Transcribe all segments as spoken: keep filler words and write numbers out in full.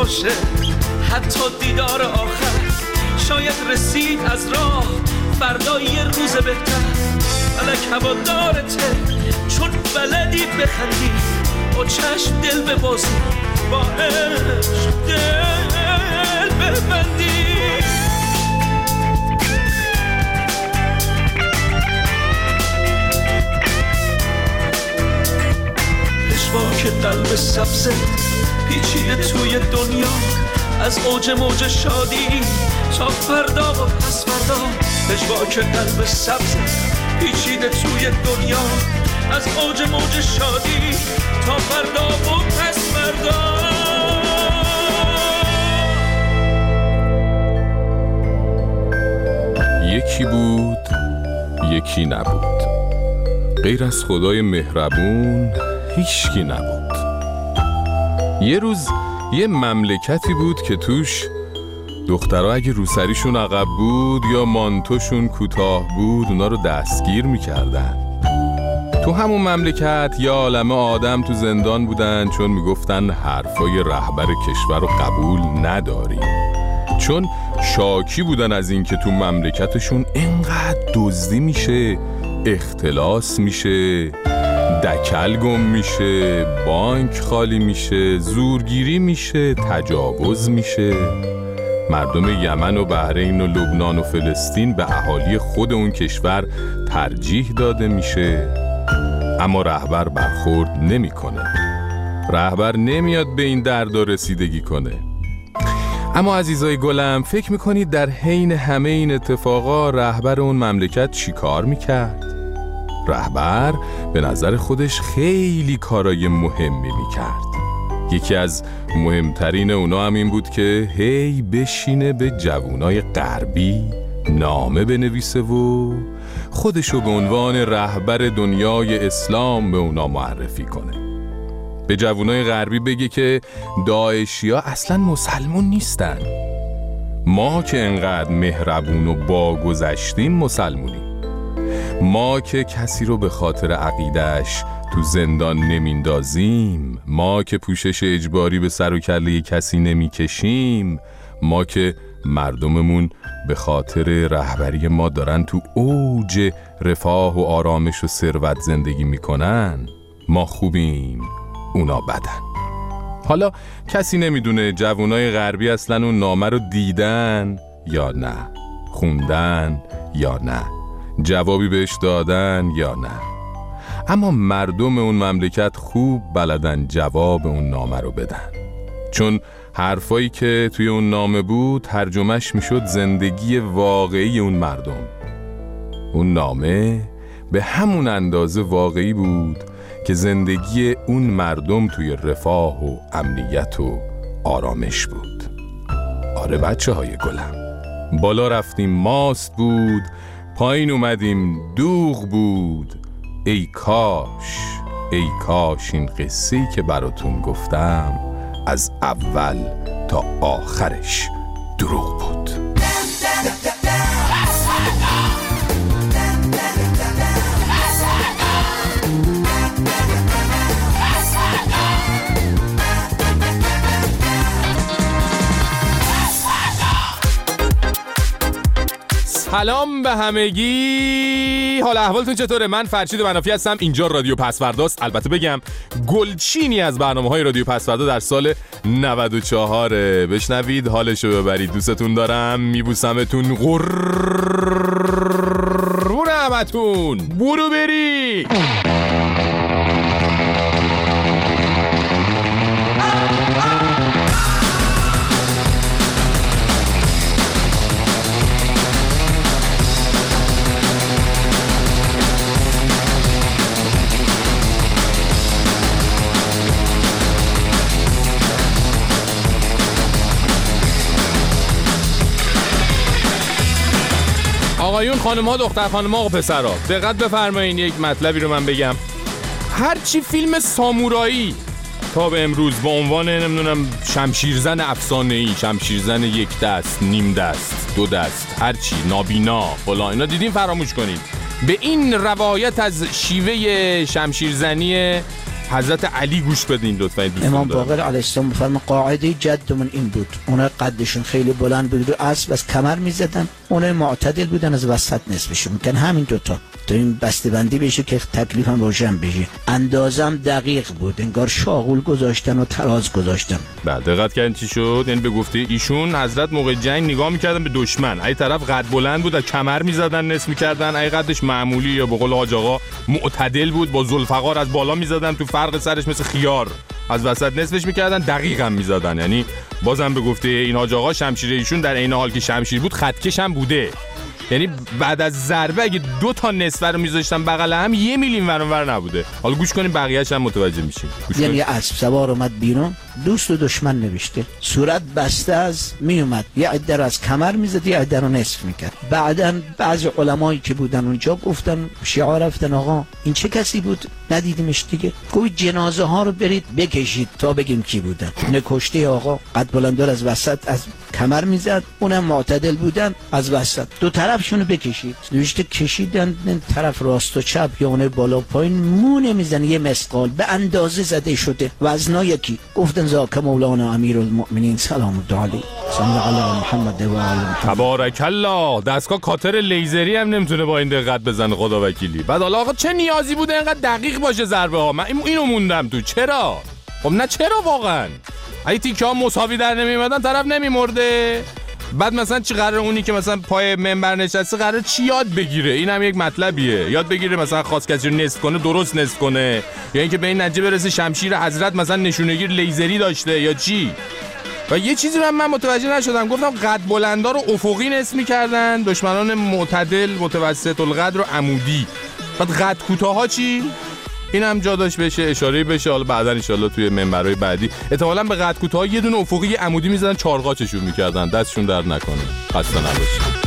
باشه، حتی دیدار آخر شاید رسید از راه فردا یه روز بهتر. فلک هوادارته چون بلدی بخندی، با چشم دل ببازی، با عشق دل ببندی. پشواک قلب سبزه پیچیده توی دنیا، از اوج موج شادی تا فردا و پس فردا. پشواک قلب سبزه پیچیده توی دنیا، از اوج موج شادی تا فردا و پس فردا. یکی بود یکی نبود، غیر از خدای مهربون هیچکی نبود. یه روز یه مملکتی بود که توش دخترها اگه روسریشون عقب بود یا مانتوشون کوتاه بود اونا رو دستگیر میکردن. تو همون مملکت یه عالمه آدم تو زندان بودن چون میگفتن حرفای رهبر کشور رو قبول نداریم، چون شاکی بودن از این که تو مملکتشون اینقدر دزدی میشه، اختلاس میشه، دکل گم میشه، بانک خالی میشه، زورگیری میشه، تجاوز میشه. مردم یمن و بحرین و لبنان و فلسطین به اهالی خود اون کشور ترجیح داده میشه، اما رهبر برخورد نمیکنه. رهبر نمیاد به این دردا رسیدگی کنه. اما عزیزای گلم، فکر میکنید در حین همه این اتفاقا رهبر اون مملکت چی کار میکرد؟ رهبر به نظر خودش خیلی کارای مهمی میکرد. یکی از مهمترین اونا هم این بود که هی بشینه به جوانای غربی نامه بنویسه و خودشو به عنوان رهبر دنیای اسلام به اونا معرفی کنه. به جوانای غربی بگه که داعشیا اصلا مسلمون نیستن، ما که انقدر مهربون و باگذشتیم مسلمونیم، ما که کسی رو به خاطر عقیدهش تو زندان نمیندازیم، ما که پوشش اجباری به سر و کله کسی نمیکشیم، ما که مردممون به خاطر رهبری ما دارن تو اوج رفاه و آرامش و ثروت زندگی میکنن، ما خوبیم اونا بدن. حالا کسی نمیدونه جوانای غربی اصلا اون نامه رو دیدن یا نه، خوندن یا نه، جوابی بهش دادن یا نه، اما مردم اون مملکت خوب بلدن جواب اون نامه رو بدن، چون حرفایی که توی اون نامه بود ترجمهش میشد زندگی واقعی اون مردم. اون نامه به همون اندازه واقعی بود که زندگی اون مردم توی رفاه و امنیت و آرامش بود. آره بچه های گلم، بالا رفتیم ماست بود، پایین اومدیم دوغ بود. ای کاش ای کاش این قصه‌ای که براتون گفتم از اول تا آخرش دروغ بود. سلام به همگی، حال احوالتون چطوره؟ من فرشید منافی هستم، اینجا رادیو پسورداست. البته بگم گلچینی از برنامه‌های رادیو پسوردا در سال نود و چهار. بشنوید حالشو ببرید. دوستتون دارم، میبوسمتون، قربون همتون. برو بری. آقایون، خانم‌ها، دختر خانم‌ها و پسرها، دقت بفرمایین. یک مطلبی رو من بگم. هرچی فیلم سامورایی تا به امروز با عنوان نمیدونم شمشیرزن افسانه‌ای، شمشیرزن یک دست، نیم دست، دو دست، هرچی، نابینا، فلان اینا دیدین فراموش کنید. به این روایت از شیوه شمشیرزنی حضرت علی گوش بدین لطفا. این دوستان امام باقر علیه السلام می‌فرمایند قاعده جدمون این بود، اونا قدشون خیلی بلند بود رو اسب از کمر می‌زدن، اونا معتدل بودن از وسط نصفشون می‌کن، همین دوتا تو این بسته‌بندی بشه که تکلیفم روشن بشه. اندازم دقیق بود، انگار شاغول گذاشتن و تراز گذاشتن. بعد دقت کردین چی شد؟ یعنی به گفته ایشون حضرت موقع جنگ نگاه می‌کردن به دشمن، ای طرف قد بلند بود از کمر می‌زدن نصف می‌کردن، ای قدش معمولی یا به قول حاج آقا معتدل بود با ذوالفقار از بالا می‌زدن تو فرق سرش مثل خیار، از وسط نصفش می‌کردن، دقیقاً می‌زدن. یعنی بازم به گفته این حاج آقا شمشیر ایشون در عین حال که شمشیر بود خطکش هم بوده. یعنی بعد از ضربه اگه دو تا نصف رو میذاشتن بغل هم یه میلیم ورانور نبوده. حالا گوش کنیم بقیه‌اش هم متوجه میشیم. یعنی اسب سوار اومد بیرون، دوست و دشمن نوشته، صورت بسته از می اومد، یه عده رو از کمر میزد، یه عده رو نصف میکرد. بعداً بعضی علمایی که بودن اونجا گفتن، شیعه رفتن آقا این چه کسی بود؟ ندیدیمش دیگه. گوی جنازه ها رو برید بکشید تا بگیم کی بودن. نکشته آقا قد بلندار از وسط از کمر میزد، اونم معتدل بودن از وسط، دو طرفشونو بکشید. نوشته کشیدن طرف راست و چپ یا اون بالا پایین مو نمیزنه، یه مسقال به اندازه زده شده، وزنا یکی. گفتن زاک مولانا امیرالمؤمنین سلام الله علیه صلی علی محمد و آل محمد. تبارک الله. دستگاه کاتر لیزری هم نمیتونه با این دقت بزنه خدا وکیلی. بعد حالا آقا چه نیازی بوده اینقدر دقیق باشه ضربه ها؟ من اینو موندم تو. چرا؟ خب نه چرا واقعا؟ اگه تیکه ها مساوی در نمیومدن طرف نمیمرده. بعد مثلا چی قراره اونی که مثلا پای منبر نشسته قراره چی یاد بگیره؟ این هم یک مطلبیه. یاد بگیره مثلا خاص کسی رو نصف کنه درست نصف کنه، یا اینکه به این نتیجه برسه شمشیر حضرت مثلا نشونگیر لیزری داشته یا چی. و یه چیزی رو من متوجه نشدم، گفتم قد بلندا رو افقی نصف می‌کردن، دشمنان معتدل متوسط القد رو عمودی. بعد قد کوتاها چی؟ این هم جا داشت بشه اشاره بشه. حالا بعدا ان شاءالله توی منبرهای بعدی احتمالاً به قد کوتاها یه دونه افقی عمودی می‌زدن، چارقاچشون می‌کردن. دستشون درد نکنه. خسته نباشید.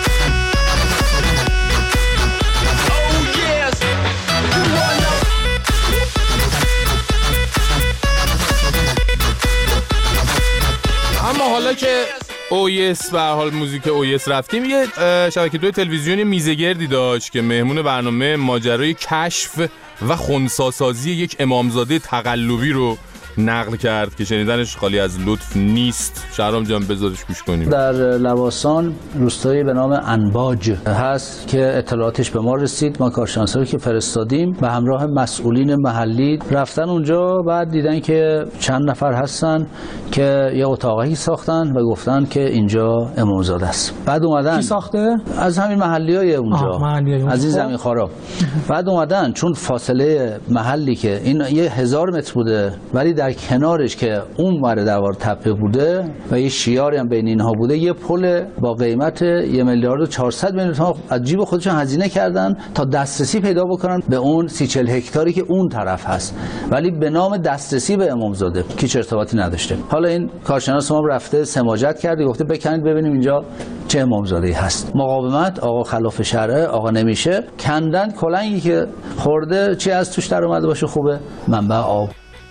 اما حالا که اویس و حال موزیک اویس رفتیم، یه شبکه دو تلویزیونی میزگردی داشت که مهمون برنامه ماجرای کشف و خنثی‌سازی یک امامزاده تقلبی رو نقل کرد که شنیدنش خالی از لطف نیست. شهرام جان بذارش گوش کنیم. در لواسان روستایی به نام انباج هست که اطلاعاتش به ما رسید. ما کارشناسایی که فرستادیم به همراه مسئولین محلی رفتن اونجا، بعد دیدن که چند نفر هستن که یه اتاقی ساختن و گفتن که اینجا امامزاده است. بعد اومدن. کی ساخته؟ از همین محلیای اونجا. محلی از این زمین خارا. بعد اومدن چون فاصله محلی که این یه هزار متر بوده، ولی در کنارش که اون ور دوار تپه بوده و یه شیاری هم بین اینها بوده، یه پل با قیمت یه میلیارد و چهارصد میلیون تومان از جیب خودشون هزینه کردن تا دسترسی پیدا بکنن به اون سی چهل هکتاری که اون طرف هست، ولی به نام دسترسی به امامزاده که چه ارتباطی نداشته. حالا این کارشناس ما رفته سماجت کرده، گفته بکنید ببینیم اینجا چه امامزاده‌ای هست. مقاومت، آقا خلاف شرع، آقا نمیشه. کندن کلنگی که خورده چی از توش در اومده باشه خوبه؟ منبع آب.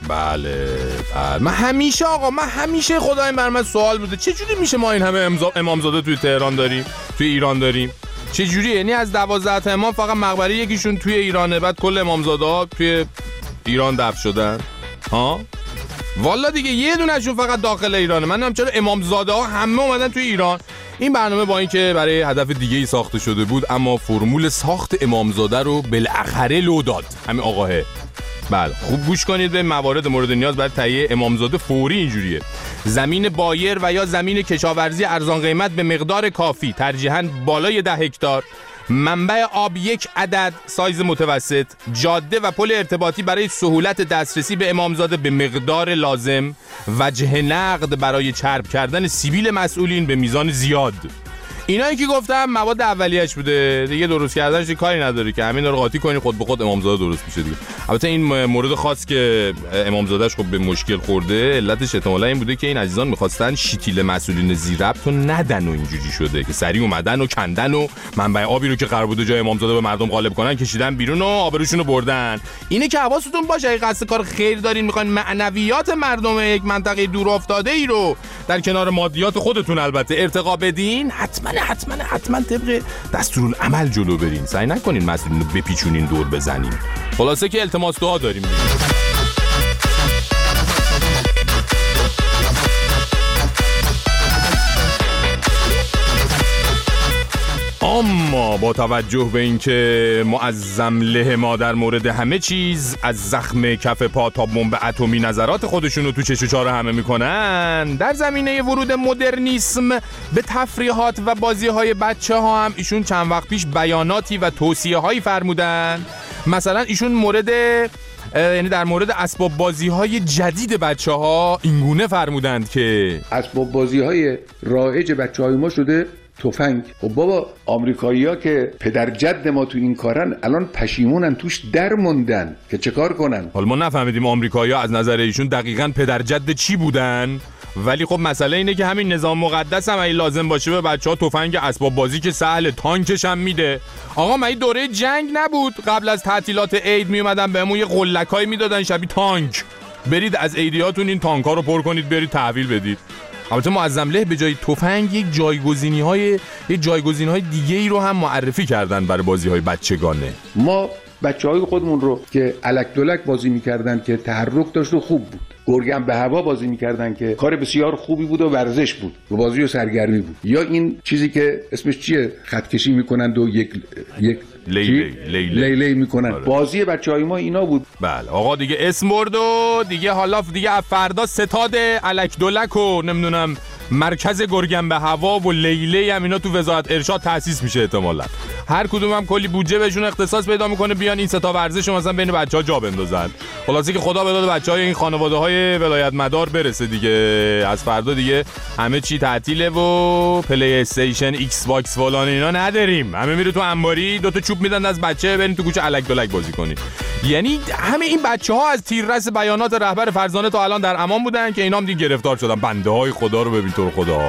بله بله. من همیشه آقا من همیشه خدای بر من سوال بوده چه جوری میشه ما این همه امامزاده توی تهران داریم، توی ایران داریم؟ چه جوریه؟ یعنی از دوازده تا امام فقط مقبره یکیشون توی ایرانه، بعد کل امامزاده ها توی ایران دفن شدن؟ ها والا دیگه یه دونهشون فقط داخل ایرانه. من نمیدونم چرا امامزاده ها همه اومدن توی ایران. این برنامه با اینکه برای هدف دیگه ای ساخته شده بود، اما فرمول ساخت امامزاده رو بالاخره لو داد همین آقاه. بله خوب گوش کنید به موارد مورد نیاز برای تهیه امامزاده. فوری اینجوریه: زمین بایر و یا زمین کشاورزی ارزان قیمت به مقدار کافی، ترجیحاً بالای ده هکتار، منبع آب یک عدد سایز متوسط، جاده و پل ارتباطی برای سهولت دسترسی به امامزاده به مقدار لازم، وجه نقد برای چرب کردن سیبیل مسئولین به میزان زیاد. اینایی که گفتم مواد اولیه‌اش بوده دیگه، درست کردنش کاری نداره که همین رو قاطی کنی خود به خود امامزاده درست میشه دیگه. البته این مورد خاص که امامزادهش خب به مشکل خورده، علتش احتمالاً این بوده که این عزیزان می‌خواستن شیتیل مسئولین زیربط رو ندن و اینجوری شده که سریع اومدن و کندن و منبع آبی رو که قرار بوده جای امامزاده به مردم غالب کنن کشیدن بیرون و آبروشون رو بردن. اینه که حواستون باشه اگه قصد کار خیر دارین، می‌خواین معنویات مردم یک منطقه دور افتاده‌ای رو در کنار مادیات خودتون البته ارتقا بدین، حتما حتما حتما طبق دستورالعمل جلو برین. سعی نکنین مسئولین رو بپیچونین دور بزنین. خلاصه که التماس دعا داریم. اما با توجه به اینکه معظم له ما در مورد همه چیز از زخم کف پا تا بمب اتمی نظرات خودشونو تو چش و چاره همه میکنن، در زمینه ورود مدرنیسم به تفریحات و بازی‌های بچه‌ها هم ایشون چند وقت پیش بیاناتی و توصیه‌هایی فرمودن. مثلا ایشون مورد یعنی در مورد اسباب بازی‌های جدید بچه‌ها اینگونه فرمودند که اسباب بازی‌های رایج بچه‌های ما شده تفنگ. خب بابا، آمریکایی‌ها که پدر جد ما تو این کارن الان پشیمونن، توش در موندن که چه کار کنن. حالا ما نفهمیدیم آمریکایی‌ها از نظر ایشون دقیقاً پدر جد چی بودن، ولی خب مسئله اینه که همین نظام مقدس هم اگه لازم باشه به بچه‌ها تفنگ اسباب بازی که سهل، تانکش هم میده. آقا مگه دوره جنگ نبود؟ قبل از تعطیلات عید می اومدن بهمون یه قلکایی میدادن شبیه تانک، برید از عیدیاتون این تانک‌ها رو پر کنید برید تحویل بدید. البته معظم له به جای تفنگ یک جایگزینی‌های یک جایگزین‌های دیگه‌ای رو هم معرفی کردن برای بازی‌های بچگانه. ما بچه‌های خودمون رو که الک دلک بازی می‌کردن که تحرک داشت و خوب بود، گرگم به هوا بازی می‌کردن که کار بسیار خوبی بود و ورزش بود و بازی و سرگرمی بود، یا این چیزی که اسمش چیه، خطکشی می‌کنند و یک یک لیلی لیلی لیلی می‌کنن، بازی بچه‌های ما اینا بود. بله آقا دیگه اسم برد و دیگه حالا دیگه فردا ستاد الک دلک و نمیدونم مرکز گرگم به هوا و لیلی هم اینا تو وزارت ارشاد تأسیس میشه احتمالاً. هر کدوم هم کلی بودجه بهشون اختصاص پیدا میکنه بیان این ستا ورزش رو مثلا بین بچه‌ها جا بندازن. خلاصه که خدا بداد بچه‌های این خانواده‌های ولایت مدار برسه دیگه. از فردا دیگه همه چی تعطیله و پلی استیشن، ایکس باکس فلان اینا نداریم. همه میره تو انباری دو تا چوب میدن از بچه برین تو کوچه الک دلک بازی کنی. یعنی همه این بچه‌ها از تیررس بیانات رهبر فرزانه تا الان در امان بودن که اینا هم دیگه گرفتار شدن. بنده‌های خدا رو ببین تو خدا.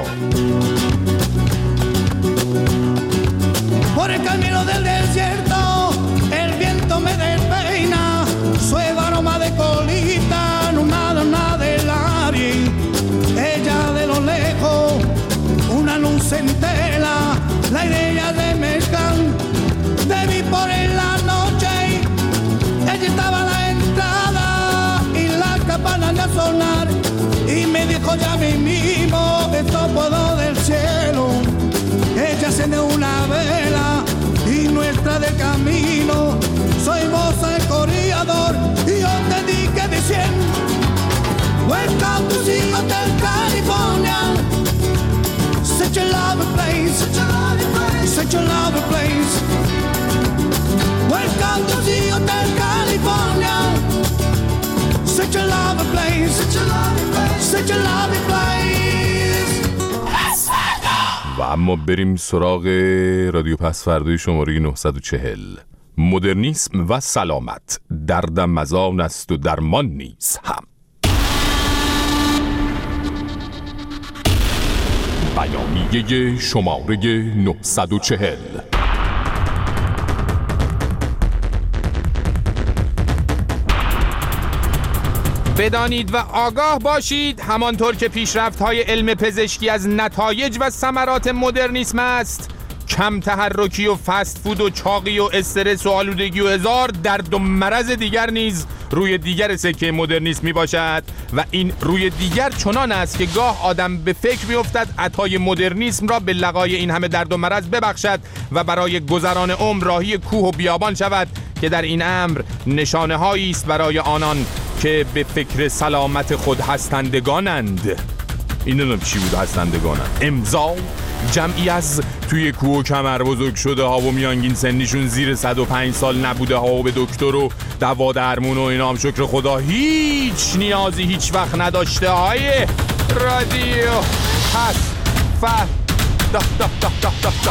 Por el camino del desierto, el viento me despeina, suave aroma de colita, nada, nada del aire. Ella de lo lejos, una luz en tela, la idea de mezcal, te vi por en la noche, ella estaba a la entrada y la campana de sonar, y me dijo ya mismo, esto puedo del cielo. Ella enciende una vela y nuestra del camino. Soy vos el corredor y yo te dije diciendo welcome to the Hotel California. Such a lovely place, such a lovely place, such a lovely place. Welcome to the Hotel California. Such a lovely place, such a lovely place, such a lovely place. و اما بریم سراغ رادیو پس فردای شماره نهصد و چهل. مدرنیسم و سلامت، دردم مزان است و درمان نیز هم. بیانیه شماره نهصد و چهل. بدانید و آگاه باشید همانطور که پیشرفت‌های علم پزشکی از نتایج و ثمرات مدرنیسم است، کم تحرکی و فست فود و چاقی و استرس و آلودگی و هزار درد و مرض دیگر نیز روی دیگر سکه مدرنیسم می باشد و این روی دیگر چنان است که گاه آدم به فکر می افتد عطای مدرنیسم را به لقای این همه درد و مرض ببخشد و برای گذران عمر راهی کوه و بیابان شود که در این امر نشانه هایی است برای آنان که به فکر سلامت خود هستندگانند. این نمیدونم چی بود هستندگانند. امضا جمعی از توی کوه و کمر بزرگ شده ها و میانگین سنیشون زیر صد و پنج سال نبوده ها و به دکتر و دوا درمون و اینا هم شکر خدا هیچ نیازی هیچ وقت نداشته های رادیو پس فردا دا دا دا دا دا دا.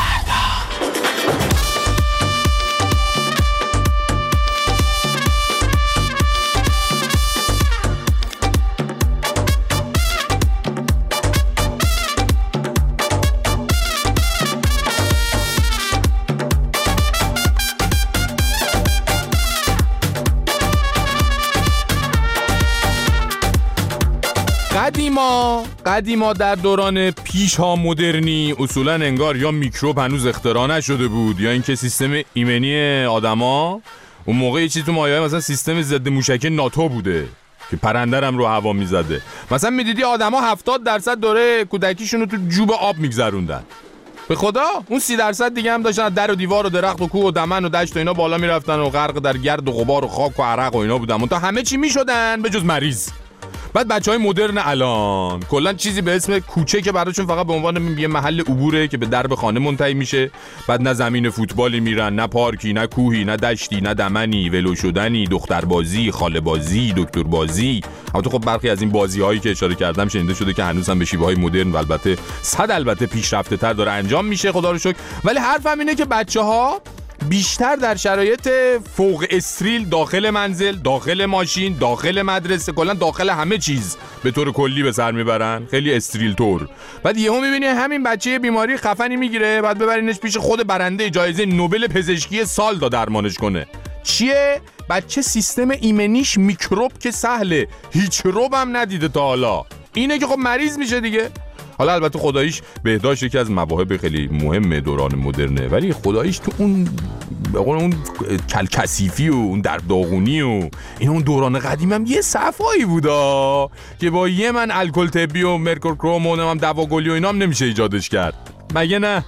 قدیما قدیما در دوران پیش ها مدرنی اصولا انگار یا میکروب هنوز اختراع نشده بود یا اینکه سیستم ایمنی آدما اون موقع یه چیزی تو مایه‌های مثلا سیستم ضد موشکی ناتو بوده که پرنده هم رو هوا میزده. مثلا میدیدی آدما هفتاد درصد دوره کودکیشون رو تو جوب آب میگذروندن. به خدا اون سی درصد دیگه هم داشتن در و دیوار و درخت و کوه و دمن و دشت و اینا بالا میرفتن و غرق در گرد و غبار و خاک و عرق و اینا بودن، تا همه چی میشدن به جز مریض. بعد بچهای مدرن الان کلا چیزی به اسم کوچه که براشون فقط به عنوان یه محل عبوره که به درب خانه منتهی میشه، بعد نه زمین فوتبالی میرن، نه پارکی، نه کوهی، نه دشتی، نه دمنی، ولو شدنی، دختربازی، خاله بازی، دکتر بازی. البته خب برخی از این بازی‌هایی که اشاره کردم شنیده شده که هنوز هم به شیوه‌های مدرن و البته صد البته پیشرفته‌تر داره انجام میشه، خدا رو شکر. ولی حرفم اینه که بچه‌ها بیشتر در شرایط فوق استریل داخل منزل، داخل ماشین، داخل مدرسه، کلا داخل همه چیز به طور کلی به سر میبرن، خیلی استریل طور. بعد یهو میبینی همین بچه بیماری خفنی میگیره، بعد ببرینش پیش خود برنده جایزه نوبل پزشکی سال تا درمانش کنه. چیه؟ بچه سیستم ایمنیش میکروب که سهله، هیچ روب هم ندیده تا حالا، اینه که خب مریض میشه دیگه. حالا البته خداییش بهداشت یکی از مواهب خیلی مهم دوران مدرنه، ولی خداییش تو اون اون کلکسیفی و اون در داغونی و این اون دوران قدیم هم یه صفایی بودا که با یه من الکل طبی و مرکورکروم و هم دواگلی و اینا هم نمیشه ایجادش کرد، مگه نه؟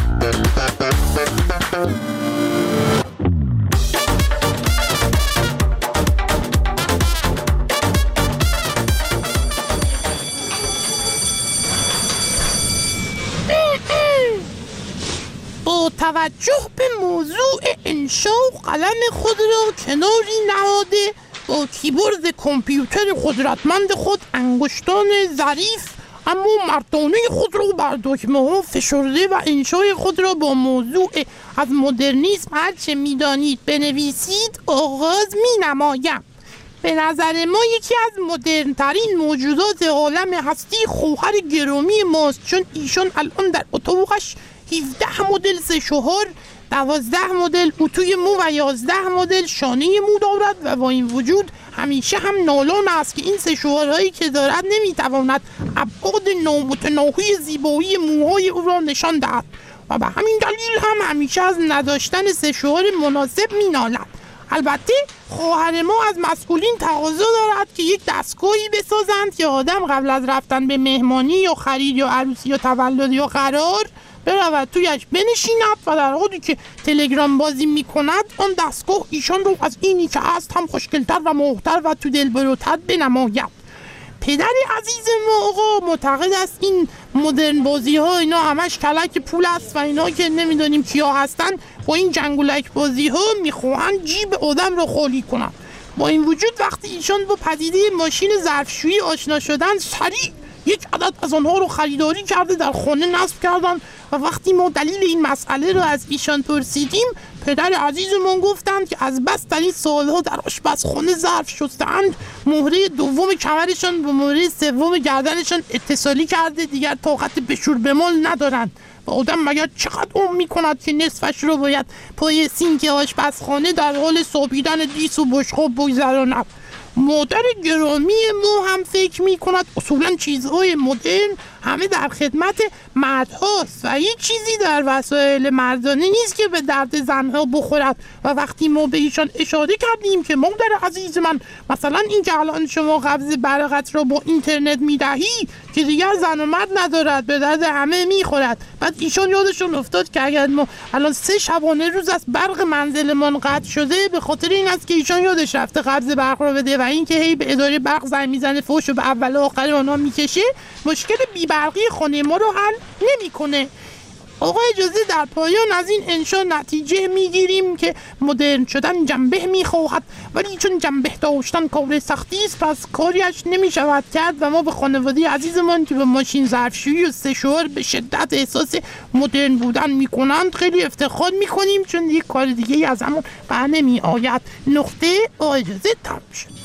با توجه به موضوع انشا قلم خود را کناری نهاده، با کیبورد کامپیوتر قدرتمند خود انگشتان ظریف اما مردانه خود را بر دکمه ها فشرده و انشای خود را با موضوع از مدرنیسم هرچه میدانید بنویسید آغاز می نمایم. به نظر ما یکی از مدرن ترین موجودات عالم هستی خواهر گرامی ماست، چون ایشان الان در اتاقش هفده مدل سه شوهر، دوازده مدل اتوی مو و یازده مدل شانه مو دارد و با این وجود همیشه هم نالان است که این سه شوهرهایی که دارد نمیتواند ابعاد نامتناهی زیبایی موهای او را نشان دهد و به همین دلیل هم همیشه از نداشتن سه شوهر مناسب مینالد. البته خواهر ما از مسئولین تقاضا دارد که یک دستگاهی بسازند که آدم قبل از رفتن به مهمانی یا خرید یا عروسی یا تولد یا قرار برود تویش بنشیند و در حالی که تلگرام بازی میکند آن دستگاه ایشان رو از اینی که هست هم خوشگلتر و موهتر و تو دلبروتر بنماید. پدر عزیز ما آقا معتقد است این مدرن بازی ها اینا همش کلک پول است و اینا که نمیدونیم کیا هستن با این جنگولک بازی ها میخواهند جیب آدم رو خالی کنند. با این وجود وقتی ایشان با پدیده ماشین ظرفشویی آشنا شدن سریع یک عدد از آنها رو خریداری کرده در خانه نصب کردن و وقتی ما دلیل این مسئله رو از ایشان پرسیدیم پدر عزیزمون گفتند که از بس در این سالها در آشپزخانه ظرف شستند مهره دوم کمرشان با مهره سوم گردنشان اتصالی کرده، دیگر طاقت بشور بمال ندارند و آدم مگر چقدر عمر میکند که نصفش رو باید پای سینک آشپزخانه در حال صابیدن دیس و بشقاب بگذراند. مادر گرامی ما هم فکر می کند اصولا چیزهای مدرن همه در خدمت مردهاست و هیچ چیزی در وسایل مردانه نیست که به درد زنها بخورد و وقتی ما به ایشان اشاره کردیم که مادر عزیز من مثلا این که الان شما قبض برقت را با اینترنت می دهی که دیگر زن و مرد ندارد به درد همه می خورد، بعد ایشان یادشون افتاد که اگر ما الان سه شبانه روز از برق منزلمان قطع شده به خاطر این است که ایشان یادش رفته قبض برق را بده و این که هی به اداره برق زنگ میزنه فوش و به اول و آخر آنها میکشه مشکل بی‌برقی خانه ما رو حل نمیکنه. آقا اجازه در پایان از این انشا نتیجه میگیریم که مدرن شدن جنبه میخواهد ولی چون جنبه داشتن کار سختی است پس کاریش نمیشود کرد و ما به خانواده عزیزمان که به ماشین ظرفشویی و سه شوهر به شدت احساس مدرن بودن میکنند خیلی افتخار میکنیم چون یک کار دیگه از همون بر نمی آید. نقطه. آقا اجازه تمام شد.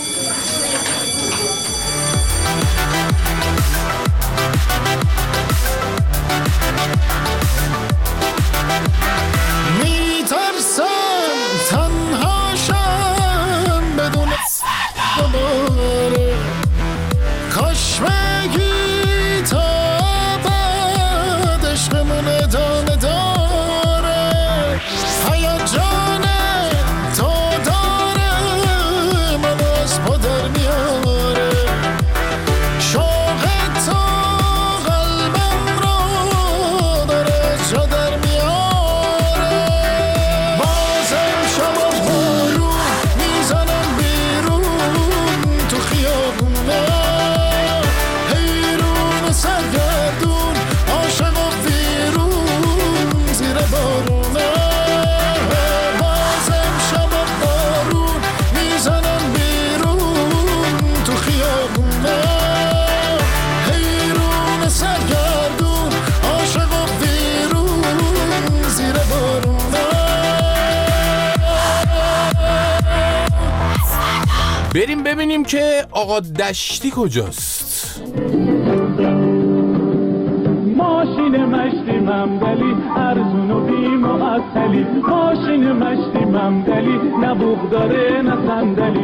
میترسم تنهاشم بدون دوباره کاش بگی تا بعد عشقمون ادامه داره هیجان تو داره منو از بریم ببینیم که آقا دشتی کجاست. ماشین مشتی ممدلی ارزون و بی معطلی، ماشین مشتی ممدلی نه بوق داره نه صندلی.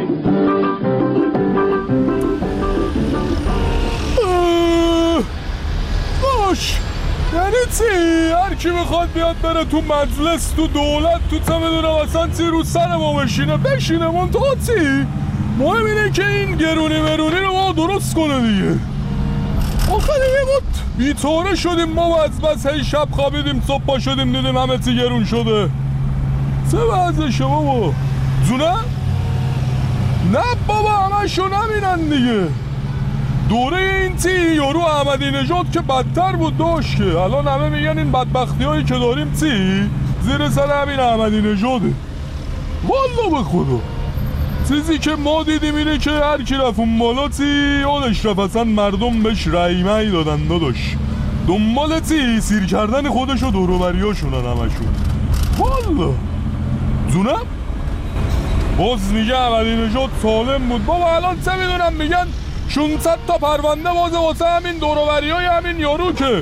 باش یعنی چی؟ هر کی بخواد بیاد بره تو مجلس تو دولت تو چه میدونم اصلا چی رو سر ما بشینه بشینه من تا چی؟ مهم اینه که این گرونی مرونی رو ما درست کنه دیگه. آخه دیگه ما بیتوره شدیم، ما از بس هی شب خوابیدیم صبح پا شدیم دیدیم همه چی گرون شده. چه وضعشه بابا؟ زونه؟ نه بابا همه شو نمینن دیگه. دوره این چی یارو احمدی نژاد که بدتر بود داشت که الان همه میگن این بدبختی هایی که داریم چی زیر سر همین احمدی نژاده. والا به خدا چیزی که ما دیدیم اینه که هر کی رفت اون بالا چی یادش رفت اصلا مردم بهش رای می دادن داداش. دنبال چی سیر کردن خودشو دوروبریاشونن همشون. والا زونم باز میگه احمدی نژاد سالم بود بابا. الان چه میدونم میگن ششصد تا پرونده بازه واسه همین دوروبریای همین یارو که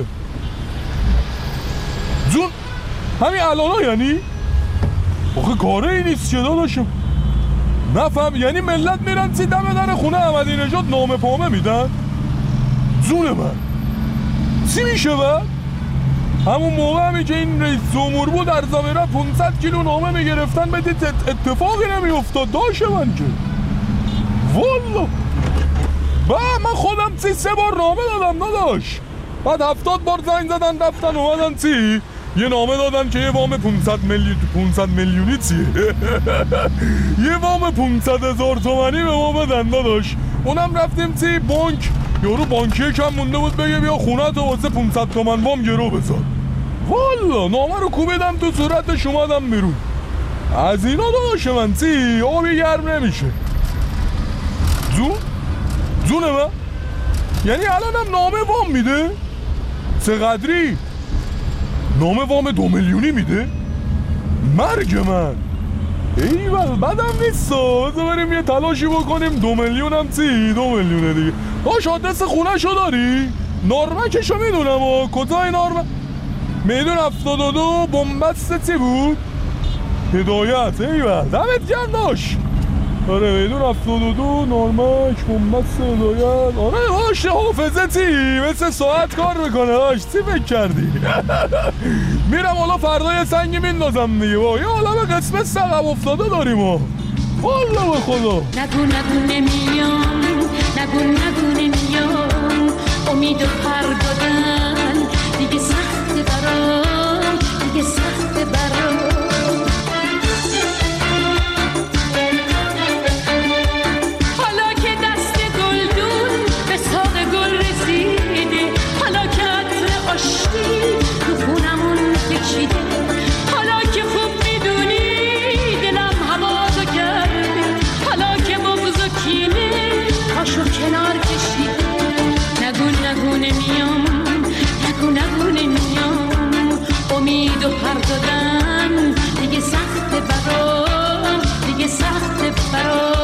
جون همین الانا یعنی آخه کاره ای نیست چه داداشم نفهم. یعنی ملت میرن چی دم در خونه احمدی نژاد نامه پامه میدن جون من چی میشه بعد؟ همون موقع همی که این رئیس جمهور بود در زمیره پانصد کیلو نامه میگرفتن بدید اتفاقی نمیافتاد داشت من که والا با من خودم چی سه بار نامه دادم نداشت. بعد هفتاد بار زنگ زدن رفتن اومدن چی یه نامه دادن که یه وام پانصد میلیون پانصد میلیونی چیه یه وام پانصد هزار تومانی به ما بدن داداش. اونم رفتیم چی بانک یارو بانکیه کم مونده بود بگه بیا خونه تو واسه پانصد تومن وام گرو بذار. والا نامه رو کوبیدم تو صورتش اومدم بیرون. از اینا داداش من چی آبی گرم نمیشه. جون جونه من یعنی الان هم نامه وام میده؟ چقدری؟ نامه وام دو میلیونی میده؟ مرگ من ایول بدم نیست بذار بریم یه تلاشی بکنیم. دو میلیون هم چی؟ دو میلیونه دیگه. باش آدرس خونه شو داری؟ نارمکشو میدونم و کجای نارمک؟ میدون هفتاد و دو بنبست چی بود؟ هدایت ایول دمت گرم داشت. آره میدون هفتاد و دو نارمک بنبست هدایت. آره باشه حافظه چی؟ مثل ساعت کار میکنه داشت. چی فکر کردی؟ میرم حالا فردا یه سنگی میندازم دیگه با یه حالا به قسمت سقب افتاده داریم ها. والا به خدا نگو نگو نمیام نگو نگو نمیام امید و پر دادن دیگه سخت برام دیگه سخت برام. حالا که دست گلدون به ساق گل رسیده حالا که عطر آشتی تو خونمون کشیده حالا که خوب میدونی دلم هوازو کرده حالا که بغض و کینه پاشو کنار کشیده. نگو نگو نمیام نگو نگو نمیام امید و پر دادن دیگه سخت برام دیگه سخت برام.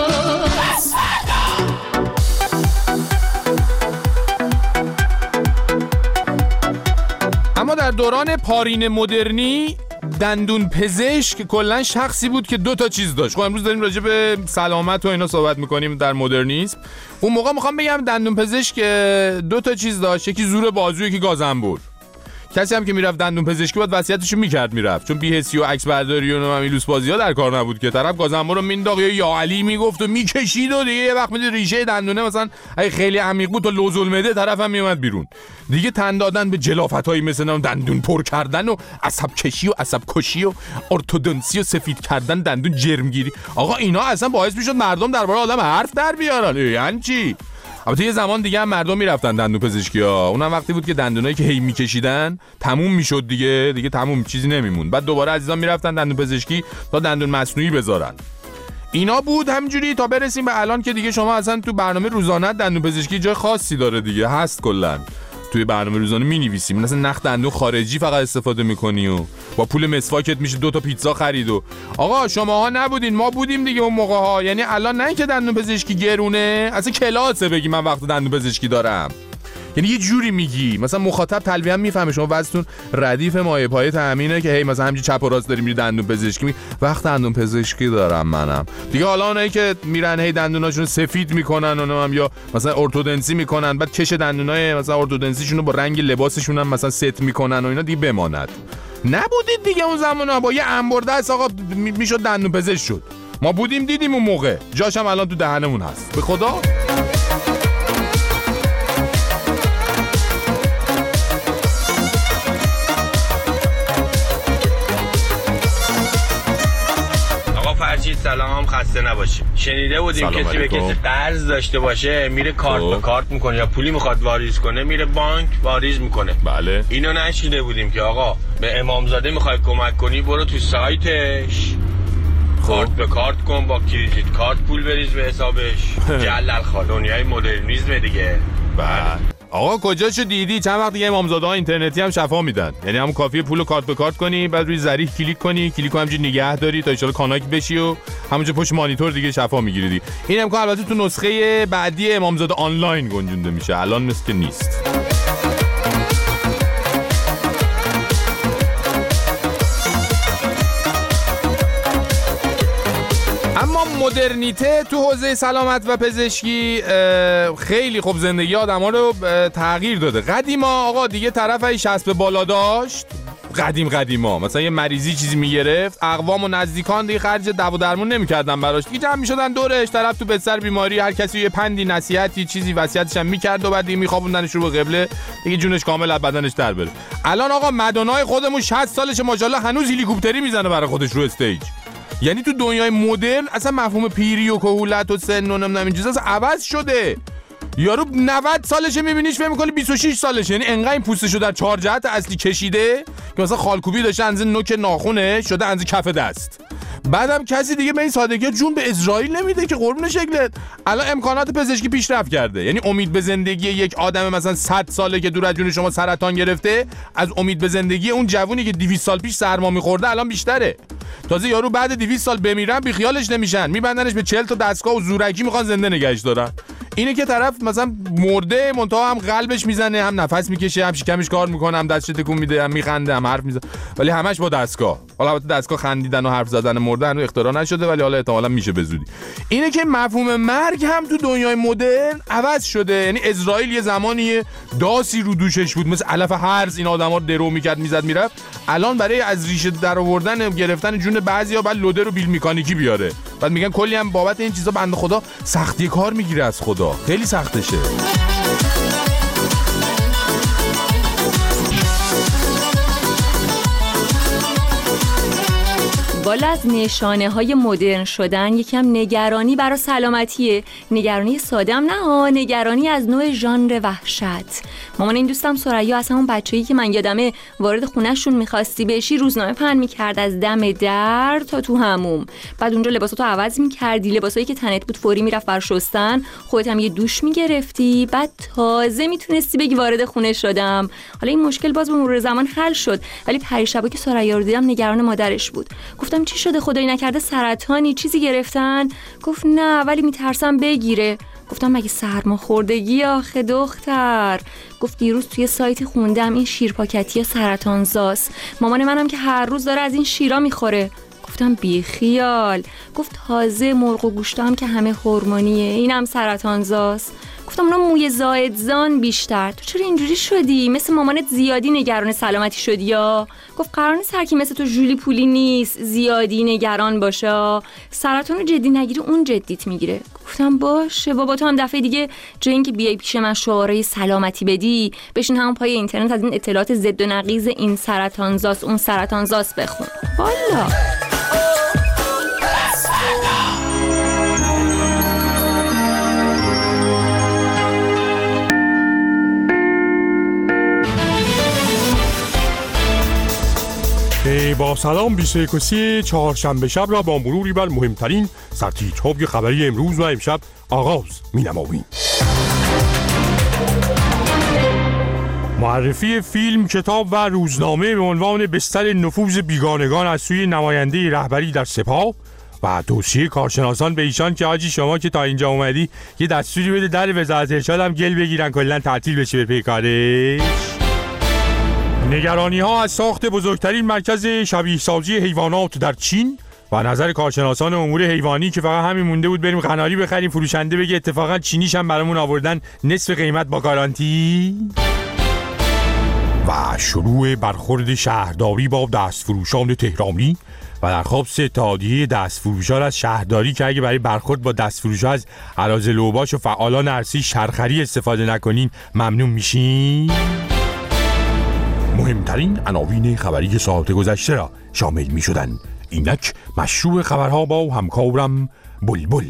اما در دوران پارین مدرنی دندون پزشک کلا شخصی بود که دو تا چیز داشت. خب امروز داریم راجع به سلامت و اینا صحبت میکنیم در مدرنیسم. اون موقع میخوام بگم دندون پزشک دو تا چیز داشت، یکی زور بازو یکی گازنبور. کسی هم که میرفت دندون پزشکی باید وصیتشو میکرد میرفت، چون بی‌حسی و عکس برداری و میلوس بازی‌ها در کار نبود که طرف گازنبور رو مینداخت یا یا علی میگفت و میکشید و دیگه یه وقت میدید ریشه دندونه مثلا اگه خیلی عمیق بود تا لوزالمعده طرف هم میومد بیرون. دیگه تن دادن به جلافتایی مثلا دندون پر کردن و عصب کشی و عصب کشی و ارتودنسی و سفید کردن دندون جرمگیری. آقا اینا اصلا باعث میشد مردم درباره آدم حرف در بیارن. یعنی چی؟ البته یه زمان دیگه هم مردم میرفتن دندون پزشکی‌ها. اونم وقتی بود که دندونایی که هی میکشیدن تموم میشد دیگه دیگه تموم چیزی نمیمون. بعد دوباره عزیزان میرفتن دندون پزشکی تا دندون مصنوعی بذارن. اینا بود همینجوری تا برسیم به الان که دیگه شما اصلا تو برنامه روزانه دندون پزشکی جای خاصی داره دیگه هست کلا. توی برنامه روزانه می‌نویسی مثلا نخ دندون خارجی فقط استفاده می‌کنی و با پول مسواکت میشه دو تا پیتزا خرید و آقا شماها نبودین ما بودیم دیگه اون موقع‌ها. یعنی الان نه که دندون پزشکی گرونه، اصلا کلاسه بگی من وقت دندون پزشکی دارم. یعنی یه جوری میگی مثلا مخاطب تلویحا میفهمه شما وضعتون ردیف مایه پایه تامینه که هی مثلا همینجوری چپ و راست داری میری دندون پزشکی می وقت دندون پزشکی دارم منم دیگه. حالا اونایی که میرن هی دندوناشون سفید میکنن اونم یا مثلا ارتودنسی میکنن بعد کش دندونای مثلا ارتودنسیشون رو با رنگ لباسشون هم مثلا ست میکنن و اینا دیگه بماند. نبودید دیگه اون زمانا با یه انبرده آقا میشد دندون پزشک شد. ما بودیم دیدیم اون موقع، جاش هم الان تو دهنمون هست به خدا. فرشید سلام، خسته نباشیم. شنیده بودیم کسی به کسی قرض داشته باشه میره کارت به کارت میکنه یا پولی میخواد واریز کنه میره بانک واریز میکنه. بله اینو نشیده بودیم که آقا به امامزاده میخوای کمک کنی برو تو سایتش کارت به کارت کن با کریدیت کارت پول بریز به حسابش. جلل خال دنیای مدرنیسم دیگه. بله آقا کجاشو دیدی؟ چند وقت دیگه امامزاده ها اینترنتی هم شفا میدن. یعنی همون کافیه پولو کارت به کارت کنی بعد روی ظریف کلیک کنی کلیکو همینجوری نگه داری تا ان شاءالله کاناک بشی و همونجا پشت مانیتور دیگه شفا میگیری. این امکان البته تو نسخه بعدی امامزاده آنلاین گنجونده میشه، الان مثل که نیست. اما مدرنیته تو حوزه سلامت و پزشکی خیلی خوب زندگی آدم‌ها رو تغییر داده. قدیما آقا دیگه طرفای شصت به بالا داشت، قدیم قدیما مثلا یه مریضی چیزی میگرفت اقوام و نزدیکان دیگه خرج دوا درمون نمی‌کردن براش، دیگه جمع می‌شدن دورش، طرف تو بستر بیماری هر کسی یه پندی نصیحتی چیزی وصیتش هم می‌کرد و بعد دیگه می‌خوابوندنش رو به قبله دیگه جونش کامل از بدنش در بره. الان آقا مدونای خودمون شصت سالشه ماشاءالله هنوز هلیکوپتری میزنه برای خودش رو استیج. یعنی تو دنیای مدرن اصلا مفهوم پیری و کهولت و سن و نمیدونم این چیزا اصلا عوض شده. یارو نود سالشه میبینیش فکر می‌کنی بیست و شش سالشه. یعنی انقدر این پوستشو در چهار جهت اصلی کشیده که مثلا خالکوبی داشته انزه نوک ناخونه شده انزه کف دست. بعدم کسی دیگه به این سادگی جون به اسرائیل نمیده که قربون شکلت. الان امکانات پزشکی پیشرفت کرده، یعنی امید به زندگی یک آدم مثلا صد ساله که دور از جون شما سرطان گرفته از امید به زندگی اون جوونی که دویست سال پیش سرما می‌خورده الان بیشتره. تازه یارو بعد دویست سال بمیرن بی خیالش نمیشن، میبندنش به چهل تا دستگاه و زورکی میخوان زنده نگهش دارن. اینه که طرف مثلا مرده منتها هم قلبش میزنه هم نفس میکشه هم شکمش کار میکنه هم دستش تکون میده هم میخنده هم حرف میزنه ولی همش با دستگاه. حالا البته دستگاه خندیدن و حرف زدن مرده هنوز اختراع نشده ولی حالا احتمالاً میشه به زودی. اینه که مفهوم مرگ هم تو دنیای مدرن عوض شده. یعنی اسرائیل یه زمانی داسی رو دوشش بود مثل علف هرز این آدما رو درو میکرد میزد میرفت، الان برای از ریشه در آوردن گرفتن جون بعضیا بعد لوده رو بیل مکانیکی بیاره، بعد میگن کلی هم بابت این چیزا بنده خدا سختی کار میگیره از خدا، خیلی سختشه. والا از نشانه های مدرن شدن یکم نگرانی برای سلامتیه. نگرانی ساده هم نه ها، نگرانی از نوع ژانر وحشت. مامان این دوستم سریا اصلا اون بچه‌ای که من یادمه وارد خونه‌شون می‌خواستی بشی روزنامه پهن می‌کرد از دم در تا تو حموم، بعد اونجا لباساتو عوض می‌کردی، لباسایی که تنت بود فوری میرفت بر شستن، خودت هم یه دوش می‌گرفتی، بعد تازه میتونستی بگی وارد خونه شدم. حالا این مشکل باز به مرور زمان حل شد، ولی پریشبا که سریا رو دیدم نگران مادرش بود. گفتم چی شده خدایی نکرده سرطانی چیزی گرفتن؟ گفت نه ولی میترسم بگیره. گفتم مگه سرماخوردگی آخه دختر؟ گفت دیروز توی سایت خوندم این شیرپاکتی سرطانزاست، مامان منم که هر روز داره از این شیرا میخوره. گفتم بی خیال. گفت تازه مرغ و گوشت هم که همه هورمونیه اینم سرطانزاست. گفتم اونا موی زائدزان بیشتر. تو چرا اینجوری شدی؟ مثل مامانت زیادی نگران سلامتی شدی یا؟ گفت قرار نیست هر کی مثل تو ژولی پولی نیست زیادی نگران باشه، سرطان رو جدی نگیری اون جدیت میگیره. گفتم باشه بابا، تو هم دفعه دیگه جای اینکه بیای پیش من شعارهای سلامتی بدی بشین همون پای اینترنت از این اطلاعات ضد و نقیض این سرطانزاست اون سرطانزاست بخون. والا با سلام بیست و یک و سی چهارشنبه شب را با مروری بر مهمترین سرتیترهای خبری امروز و امشب آغاز می نماییم. معرفی فیلم، کتاب و روزنامه به عنوان بستر نفوذ بیگانگان از سوی نماینده رهبری در سپاه و توصیه کارشناسان به ایشان که حاجی شما که تا اینجا اومدی یه دستوری بده در وزارت ارشاد هم گل بگیرن کلا تعطیل بشه به پیکارش. نگرانی ها از ساخت بزرگترین مرکز شبیه سازی حیوانات در چین و نظر کارشناسان امور حیوانی که فقط همین مونده بود بریم قناری بخریم فروشنده بگه اتفاقا چینیش هم برامون آوردن نصف قیمت با گارانتی. و شروع برخورد شهرداری با دستفروشان تهرانی و درخواست اتحادیه دستفروشان از شهرداری که اگه برای برخورد با دستفروشان از اراذل اوباش و فعالان ارسی شرخری استفاده نکنین ممنون میشین. مهمترین عناوین خبری ساعت گذشته را شامل می شدن. اینک مشروع خبرها با همکارم بلبل.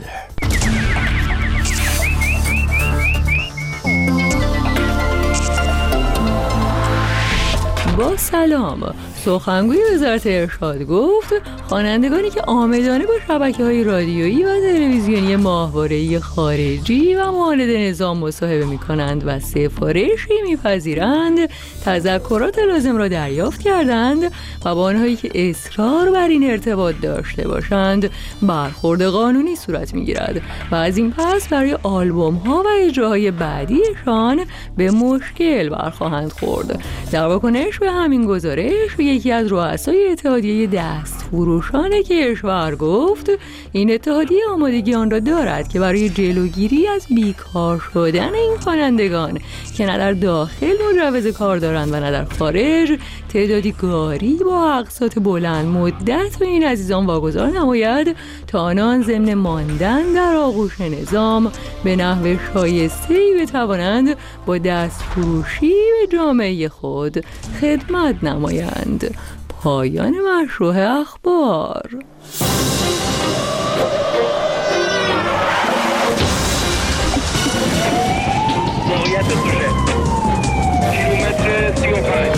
با سلام، سخنگوی وزارت ارشاد گفت خوانندگانی که عامدانه با شبکه‌های رادیویی و تلویزیونی ماهواره‌ای خارجی و معاند نظام مصاحبه می‌کنند و سفارشی می‌پذیرند تذکرات لازم را دریافت کردند و با آنهایی که اصرار بر این ارتباط داشته باشند برخورد قانونی صورت می‌گیرد و از این پس برای آلبوم‌ها و اجراهای بعدیشان به مشکل برخواهند خورد. در واکنش به همین گزارش یکی از رؤسای اتحادیه دستفروشان کشور گفت این اتحادیه آمادگی آن را دارد که برای جلوگیری از بیکار شدن این خوانندگان که نه در داخل مجوز کار دارند و نه در خارج تعدادی گاری با اقساط بلند مدت به این عزیزان واگذار نماید تا آنان ضمن ماندن در آغوش نظام به نحو شایسته‌ای بتوانند با دستفروشی به جامعه خود خدمت نمایند. پایان مشروع اخبار. موقعیت دوشه کیلومتر سی و پنج.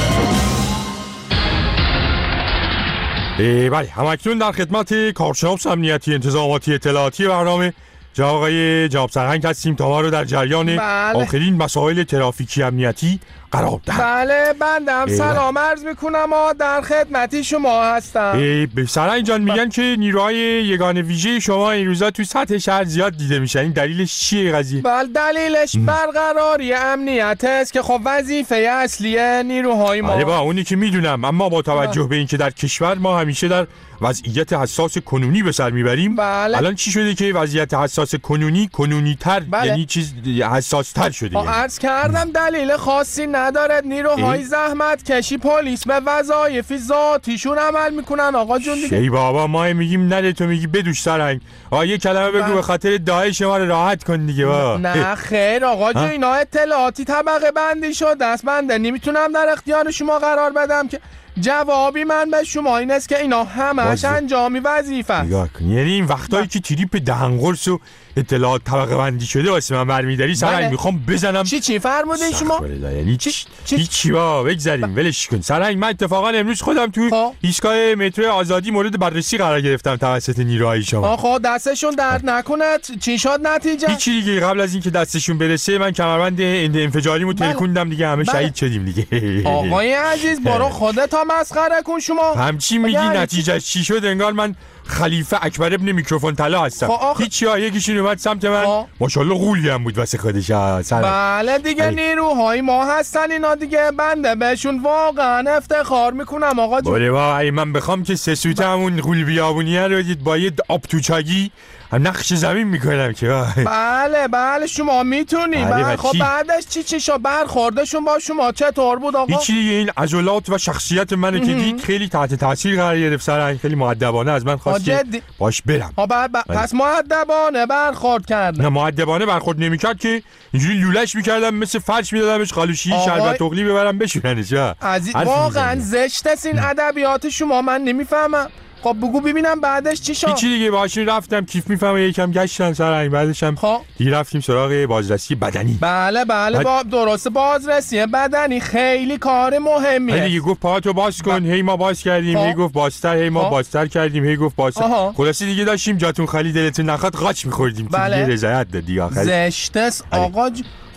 بله، همکنون در خدمت کارشناس امنیتی انتظاماتی اطلاعاتی برنامه جناب آقای جناب سرهنگ هستیم تا ما رو در جریان بله. آخرین مسائل ترافیکی امنیتی قرار دهند. بله بندم سلام عرض میکنم و در خدمتی شما هستم. به سرهنگ جان میگن که نیروهای یگان ویژه شما این روزا توی سطح شهر زیاد دیده میشن، این دلیلش چیه قضیه؟ بله دلیلش برقراری امنیت است که خب وظیفه اصلی نیروهای ما. بله با اونی که میدونم، اما با توجه به اینکه در کشور ما همیشه در وضعیت حساس کنونی به سر میبریم، بله. الان چی شده که وضعیت حساس کنونی کنونی تر بله. یعنی چیز حساس تر شده؟ یعنی عرض کردم دلیل خاصی ندارد. نیروهای زحمت کشی پلیس به وظایف ذاتیشون عمل میکنن آقا جون دیگه. ای بابا ما میگیم نده تو میگی بدوش سرنگ. آقا یه کلمه بگو به خاطر داعش ما رو راحت کن دیگه با. نه خیر آقا جون اینا اطلاعاتی طبقه بندی شده است، بنده نمیتونم در اختیار شما قرار بدم که جوابی من به شما این است که اینا همش انجامی وظیفه است. نگاه کن، یعنی این وقتایی که تریپ دهنقرص و اطلاعات طبقه بندی شده واسه من برمیداری سرنگ میخوام بزنم. چی چی فرمودین شما؟ یعنی چی چی چی با بگذاریم ولش کن سرنگ. من اتفاقا امروز خودم تو ایستگاه مترو آزادی مورد بررسی قرار گرفتم توسط نیروهای شما. آخه دستشون درد نکنه. چی شد نتیجه؟ هیچی دیگه، قبل از اینکه دستشون برسه من کمربند انفجاریمو ترکوندم دیگه، همه بله. شهید شدیم دیگه. آقای عزیز برو خودت مسخره کن شما. همچی میگی نتیجه چی شد؟ انگار من خلیفه اکبر ابن میکروفون طلا هستم. هیچی ها یکیشون اومد سمت من ماشاءالله غولی هم بود واسه خودش. بله دیگه نیروهای ما هستن اینا دیگه، بنده بهشون واقعا افتخار میکنم آقا جون. بله وای من بخوام که سه سوته همون غول بیابونیه رو دید با یه آب توچاگی نقش زمین میکنم که بله بله شما میتونی. بله خب بعدش چی چی شو برخوردشون با شما چطور بود آقا؟ هیچی دیگه، این عضلات و شخصیت منو که دید خیلی تحت تاثیر قرار گرفت سرنگ، خیلی مؤدبانه از من خواست که باش برم. ها بعد پس مؤدبانه برخورد کرد؟ نه مؤدبانه برخورد نمیکرد که اینجوری لولش میکردم مثل فرش میدادمش قالوشی شربت تقلی ببرم بشوننش. عزیز واقعا زشت است این ادبیات شما، من نمیفهمم. خب بگو ببینم بعدش چی شد؟ هیچی دیگه باشین رفتم کیف میفهمه یکم گشتن سرنگ، بعدش هم دیگه رفتیم سراغ بازرسی بدنی. بله بله بعد... با درست بازرسی بدنی خیلی کار مهمیه. دیگه گفت پاهاتو باز کن، هی ما باز کردیم، هی گفت بازتر، هی ما بازتر کردیم، هی گفت بازتر. خلاصی دیگه داشتیم جاتون خالی دلتون نخواد قاچ می‌خوردیم. بله. دیگه رضایت داد دیگه آخر. زشت است آقا ج...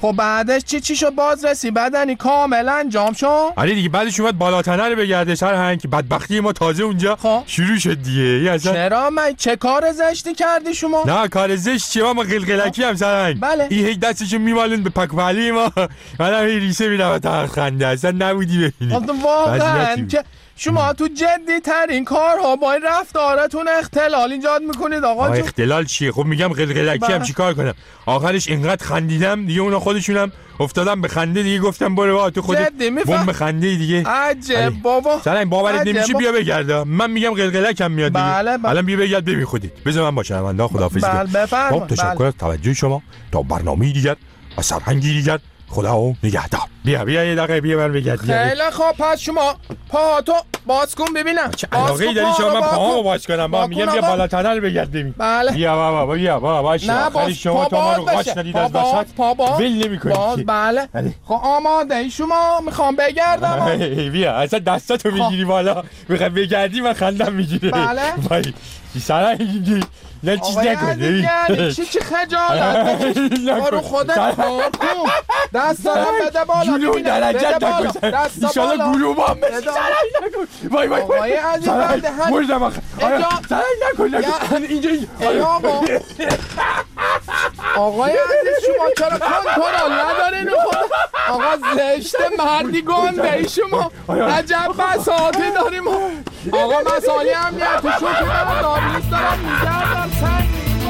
خب بعدش چی چی شد؟ باز رسی بدنی کامل انجام شد. آره دیگه بعدش اومد بالاتنه رو بگرده سرهنگ که بدبختی ما تازه اونجا خب. شروع شد دیگه. اصلا چرا من چه کار زشتی کردی شما؟ نه کار زشت چیه؟ ما قلقلکی هم سرهنگ. بله. این هی دستشو میمالن به پکولی ما. منم هی ریسه میرم تا خنده. اصلا نبودی ببینی. واقعا که شما تو جدی ترین کارها با این رفتارتون اختلال ایجاد میکنید آقا جون. اختلال چیه؟ خب میگم قلقلکی هم چیکار کنم؟ آخرش اینقدر خندیدم دیگه اونا خودشونم افتادم به خنده دیگه. گفتم برو بابا تو خودت بم بخنده دیگه. عجب بابا. سلام باورت نمیشه بیا بگرد. من میگم قلقلکم میاد دیگه. بله بله. الان بیا بگرد ببین خودت. بذار من باشم من خداحافظی کنم. بله بفرمایید. خب تشکر از توجه شما. تا برنامه دیگر و سرهنگی دیگر خدا و نگهدار. بیا بیا یه دقیقه بیا من بگرد. خیلی خوب پس شما پاهاتو باز کن ببینم. چه علاقه‌ای داری شما من پاهامو باز کنم؟ با میگم بیا بالاتر رو بگرد ببین. بله. بیا بابا بیا بابا باشه. آخرش شما تو ما رو قاچ ندید از وسط. ول نمی‌کنید. باز بله. خب آماده ای شما میخوام بگردم. بیا اصلا دستاتو میگیری بالا. میخوای بگردی من خندم میگیره. بله. وای سرهنگی نه چیز نکنه. چی چی خجالت بکش. برو خودت کار کن. دست دارم بده بالا. جلو درجت نکن. ایشالا گلوبام بشه. سرهنگ نکن. وای وای آقای عزیز بنده هم مردم آخه. سرهنگ نکن نکن. اینجا ای آقا آقای عزیز شما چرا کنترل ندارین خدا؟ آقا زشت مردی گنده ای شما. عجب بساطی داریم. آقا مسائلی امنیت شوکی دارم داریست دارم میگردم سنگ.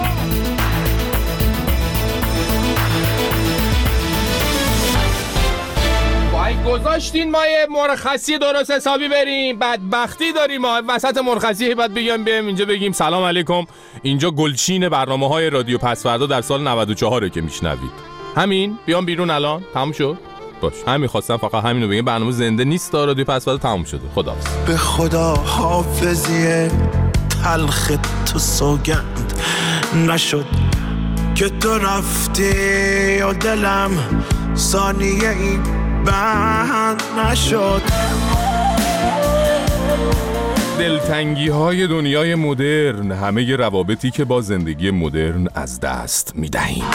وای گذاشتین ما یه مرخصی درست حسابی بریم. بدبختی داریم ما وسط مرخصی بعد بگیم بیایم اینجا بگیم سلام علیکم اینجا گلچین برنامه‌های رادیو پسوردا در سال نود و چهار که میشنوید. همین بیام بیرون الان تموم شد. باش همین خواستم فقط همینو بگم. برنامه زنده نیست رادیو پسوردا تموم شده. خداحافظ. به خدا حافظی تلخ تو سوگند نشد که تو رفتی و دلم ثانیه ای بند نشد. دلتنگی های دنیای مدرن، همه روابطی که با زندگی مدرن از دست میدهیم.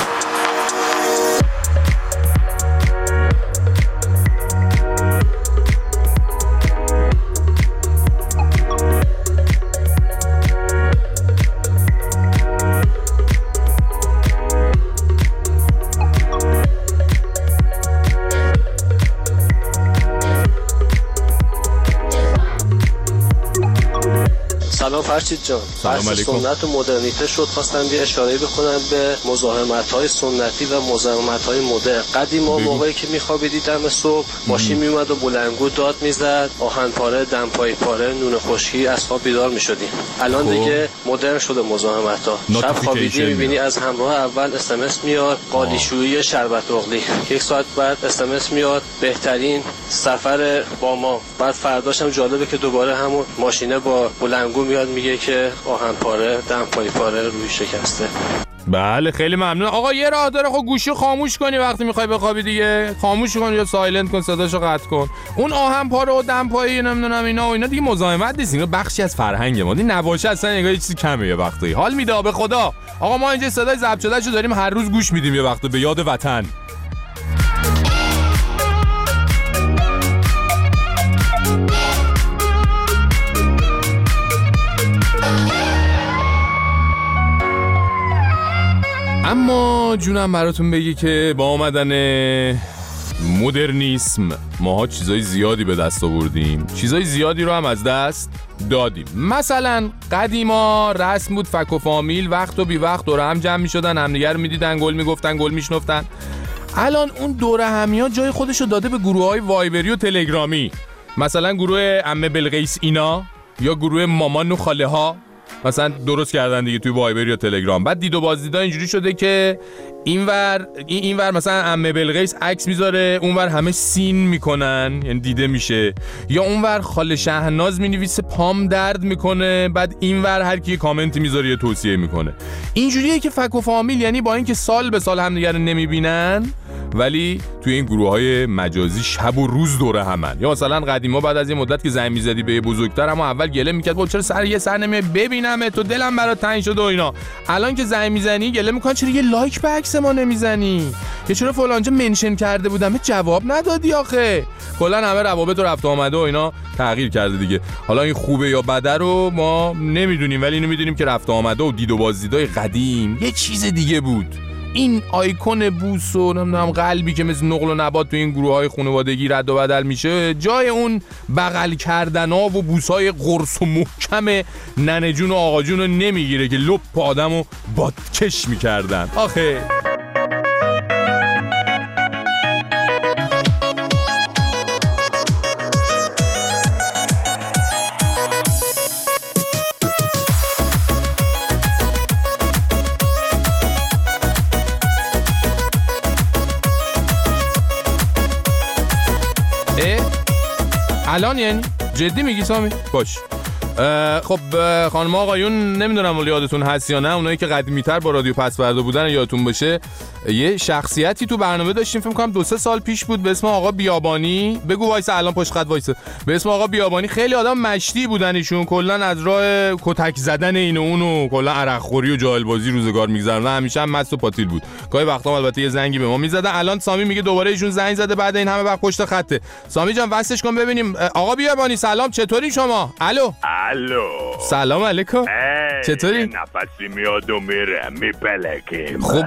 سلام فرشید جان. سلام علیکم. سنت و مدرنیته شد خواستم یه اشاره بکنم به مزاحمت‌های سنتی و مزاحمت‌های مدرن. قدیما موقعی که می‌خوابیدی دم صبح ماشین میومد و بلندگو داد میزد، آهن پاره، دمپایی پاره، نون خشکی، از خواب بیدار می‌شدیم. الان خوب. دیگه مدرن شده مزاحمت‌ها. شب خوابیدی می‌بینی از همراه اول اس ام اس میاد قالیشویی شربت اغلی، یک ساعت بعد اس ام اس میاد بهترین سفر با ما، بعد فرداش هم جالبه که دوباره همون ماشینه با بلندگو میاد میگه که آهن پاره دمپایی پاره روی شکسته. بله خیلی ممنون آقا. یه راه داره خب گوشی خاموش کنی وقتی میخوای بخوابی دیگه. خاموش کن یا سایلنت کن صداشو قطع کن. اون آهن پاره و دمپایی نمیدونم اینا و اینا دیگه مزاحمت نیست. اینا بخشی از فرهنگ ما. این نباشه اصلا انگار یه چیزی کمه. یه وقتی حال میده به خدا. آقا ما اینجا صدای ضبط شدهشو داریم هر روز گوش میدیم یه وقت به یاد وطن. اما جونم براتون بگی که با آمدن مدرنیسم ماها چیزای زیادی به دست آوردیم، چیزای زیادی رو هم از دست دادیم. مثلا قدیما رسم بود فک و فامیل وقت و بی وقت دور هم جمع می شدن، همدیگر می دیدن، گل می گفتن، گل می شنفتن. الان اون دوره همیا جای خودشو داده به گروه های وایبری و تلگرامی، مثلا گروه عمه بلقیس اینا یا گروه مامان و خاله ها مثلا درست کردن دیگه توی وایبر یا تلگرام. بعد دید و بازدیدا اینجوری شده که اینور این اینور مثلا عمه بلقیس عکس میذاره، اونور همه سین میکنن یعنی دیده میشه، یا اونور خاله شهناز مینویسه پام درد میکنه، بعد اینور هر کی کامنتی میذاره یه توصیه میکنه. اینجوریه که فک و فامیل یعنی با اینکه سال به سال همدیگه رو نمیبینن ولی توی این گروه‌های مجازی شب و روز دوره همن. یا مثلا قدیما بعد از یه مدت که زنگ می‌زدی به بزرگتر، اما اول گله می‌کرد بود چرا سر یه سر نمیای ببینم تو، دلم برات تنگ شده و اینا. الان که زنگ می‌زنی گله می‌کنن چرا یه لایک به عکس ما نمی‌زنی، یا چرا فلانجا منشن کرده بودم جواب ندادی آخه. کلا همه روابط و رفت آمده و اینا تغییر کرده دیگه. حالا این خوبه یا بده رو ما نمیدونیم، ولی اینو میدونیم که رفت آمده و دید و بازدیدای قدیم یه چیز دیگه بود. این آیکون بوس و نمیدونم قلبی که مثل نقل و نبات تو این گروه‌های خانوادگی رد و بدل میشه، جای اون بغل کردنا و بوس‌های قرص و محکم ننه جون و آقا جون رو نمیگیره که لپ آدمو بادکش میکردن آخه. الان یعنی جدی میگی سامی؟ باش. خب خانم آقایون نمیدونم ولی یادتون هست یا نه، اونایی که قدیمی‌تر با رادیو پسوردا بودن یادتون باشه یه شخصیتی تو برنامه داشتیم، فکر کنم دو سه سال پیش بود، به اسم آقا بیابانی. بگو وایس الان پشت خط وایس. به اسم آقا بیابانی. خیلی آدم مشتی بودن ایشون، کلا از راه کتک زدن این و اون و کلا عرق خوری و جاهل بازی روزگار میگذروندن، همیشه هم مست و پاتیل بود. گاهی وقتا البته یه زنگی به ما میزدن. الان سامی میگه دوباره ایشون زنگ زده بعد این همه وقت پشت خطه. سامی جان واسش کن ببینیم. آقا بیابانی سلام، چطوری شما؟ الو. الو. سلام علیکم. چطوری؟ نفسی میاد و میره میپلکیم. خب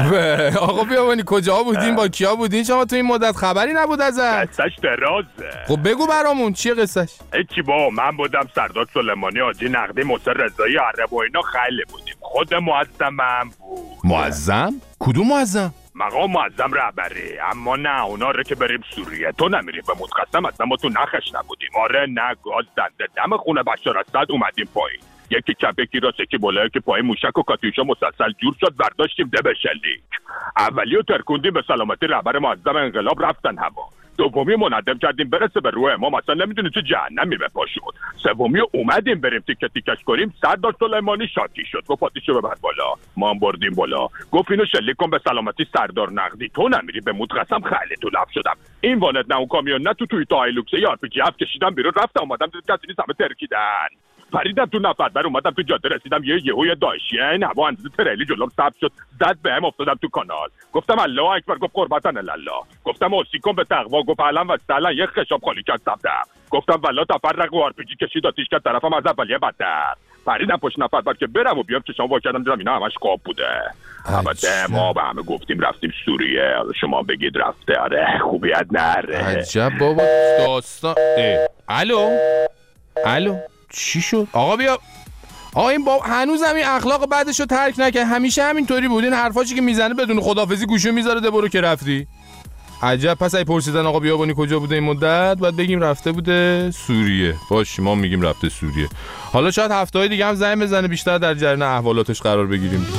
آقا بیابانی کجا بودین، با کیا بودین شما تو این مدت؟ خبری نبود ازت. قصهش درازه. خب بگو برامون چیه قصهش؟ هیچی با من بودم سردار سلیمانی، حاجی نقدی، موسی رضایی، عرب و اینا خیلی بودیم. خود معظمم بود. معظم؟ کدوم معظم؟ مقام معظم رهبری. اما نه اونا رو که بریم سوریه تو نمیری به متقسم، اصلا ما تو نخش نبودیم. آره نه گاز دنده دم خونه بشار اسد اومدیم پایین، یکی چپ یکی راست یکی بالا یکی پایین، موشک و کاتیوشا مسلسل جور شد، برداشتیم ده به شلیک. اولیو ترکوندیم به سلامتی رهبر معظم انقلاب رفتن هوا. دومی منظم کردیم برسه به روح امام، اصلا نمیدونی چه جهنمی به پا شد. سومی اومدیم بریم تیکه تیکش کنیم، سردار سلیمانی شاکی شد گفت پاتیشو ببر بالا، ما هم بردیم بالا. گفت اینو شلیک کن به سلامتی سردار نقدی، تو نمیری به مود قسم خیلی تو لف شدم. این وانت نه اون کامیون نه تو توی تا هایلوکس یا آر پی جی هفت کشیدم بیرون، رفتم اومدم دید کسی نیست، همه ترکیدن. پریدم تو نفر بر اومدم تو جاده رسیدم یه یهو یه داعشی این هوا اندازه تریلی جلوم ثبت شد، زد بهم، افتادم تو کانال. گفتم الله اکبر، گفت قربتن الله. گفتم اوسیکم به تقوا، گفت علم و سلام، یه خشاب خالی کرد سبدم. گفتم والله تفرق و آر پی جی کشید آتیش کرد طرفم، از اولیه بدتر. پریدم پشت نفر بعد که برم و بیام چشام وا کردم دیدم اینا همش خواب بوده. البته ما به همه گفتیم رفتیم سوریه، شما بگید رفته. آره خوبیت نره. عجب بابا داستان. الو الو چی شد؟ آقا بیا. آقا این با هنوز همین اخلاق بعدشو ترک نکرد، همیشه همینطوری بود. این حرفاشی که میزنه بدون خدافظی گوشو میذاره ده برو که رفتی. عجب. پس ای پرسیدن آقا بیابانی کجا بوده این مدت، بعد بگیم رفته بوده سوریه. باش ما میگیم رفته سوریه. حالا شاید هفته‌های دیگه هم زنگ بزنه بیشتر در جریان احوالاتش قرار بگیریم.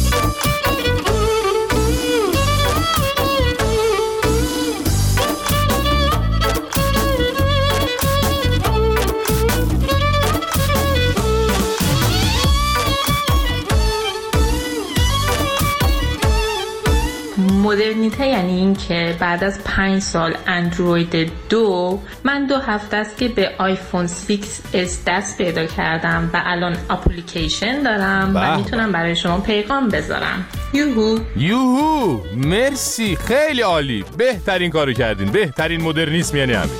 مدرنیته یعنی این که بعد از پنج سال اندروید دو من دو هفته است که به آیفون سیکس اس دست پیدا کردم و الان اپلیکیشن دارم و میتونم برای شما پیغام بذارم. یوهو یوهو مرسی، خیلی عالی، بهترین کارو کردین. بهترین مدرنیسم یعنی همین.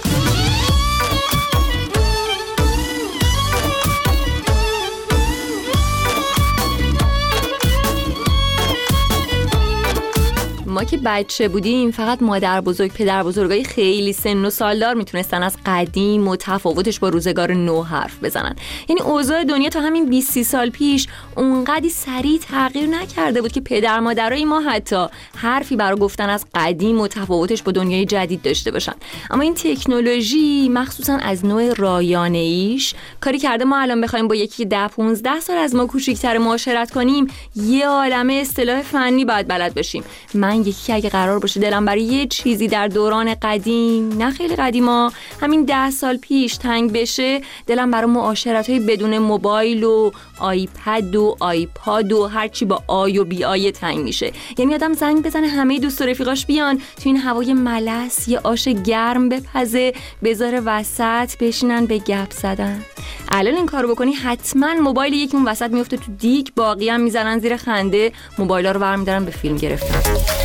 ما که بچه بودیم فقط مادر بزرگ پدر بزرگای خیلی سن و سالدار میتونستن از قدیم و تفاوتش با روزگار نو حرف بزنن. یعنی اوضاع دنیا تا همین بیست سال پیش اونقدی سریع تغییر نکرده بود که پدر مادرای ما حتی حرفی برای گفتن از قدیم و تفاوتش با دنیای جدید داشته باشن. اما این تکنولوژی مخصوصا از نوع رایانه‌ایش کاری کرده ما الان بخوایم با یکی ده پانزده سال از ما کوچیک‌تر معاشرت کنیم یه عالمه اصطلاح فنی باید بلد باشیم. من یکی که اگه قرار باشه دلم برای یه چیزی در دوران قدیم، نه خیلی قدیما، همین ده سال پیش تنگ بشه، دلم برای معاشرت‌های بدون موبایل و آیپد و آیپاد و هرچی با آی و بی آی تنگ میشه. یعنی آدم زنگ بزنه همه دوست و رفیقاش بیان تو این هوای ملس یه آش گرم بپزه، بذاره وسط بشینن به گپ زدن. الان این کارو بکنی حتما موبایل یکی اون وسط میفته تو دیگ، باقی هم میزنن زیر خنده، موبایلا رو برمی‌دارن به فیلم گرفتن.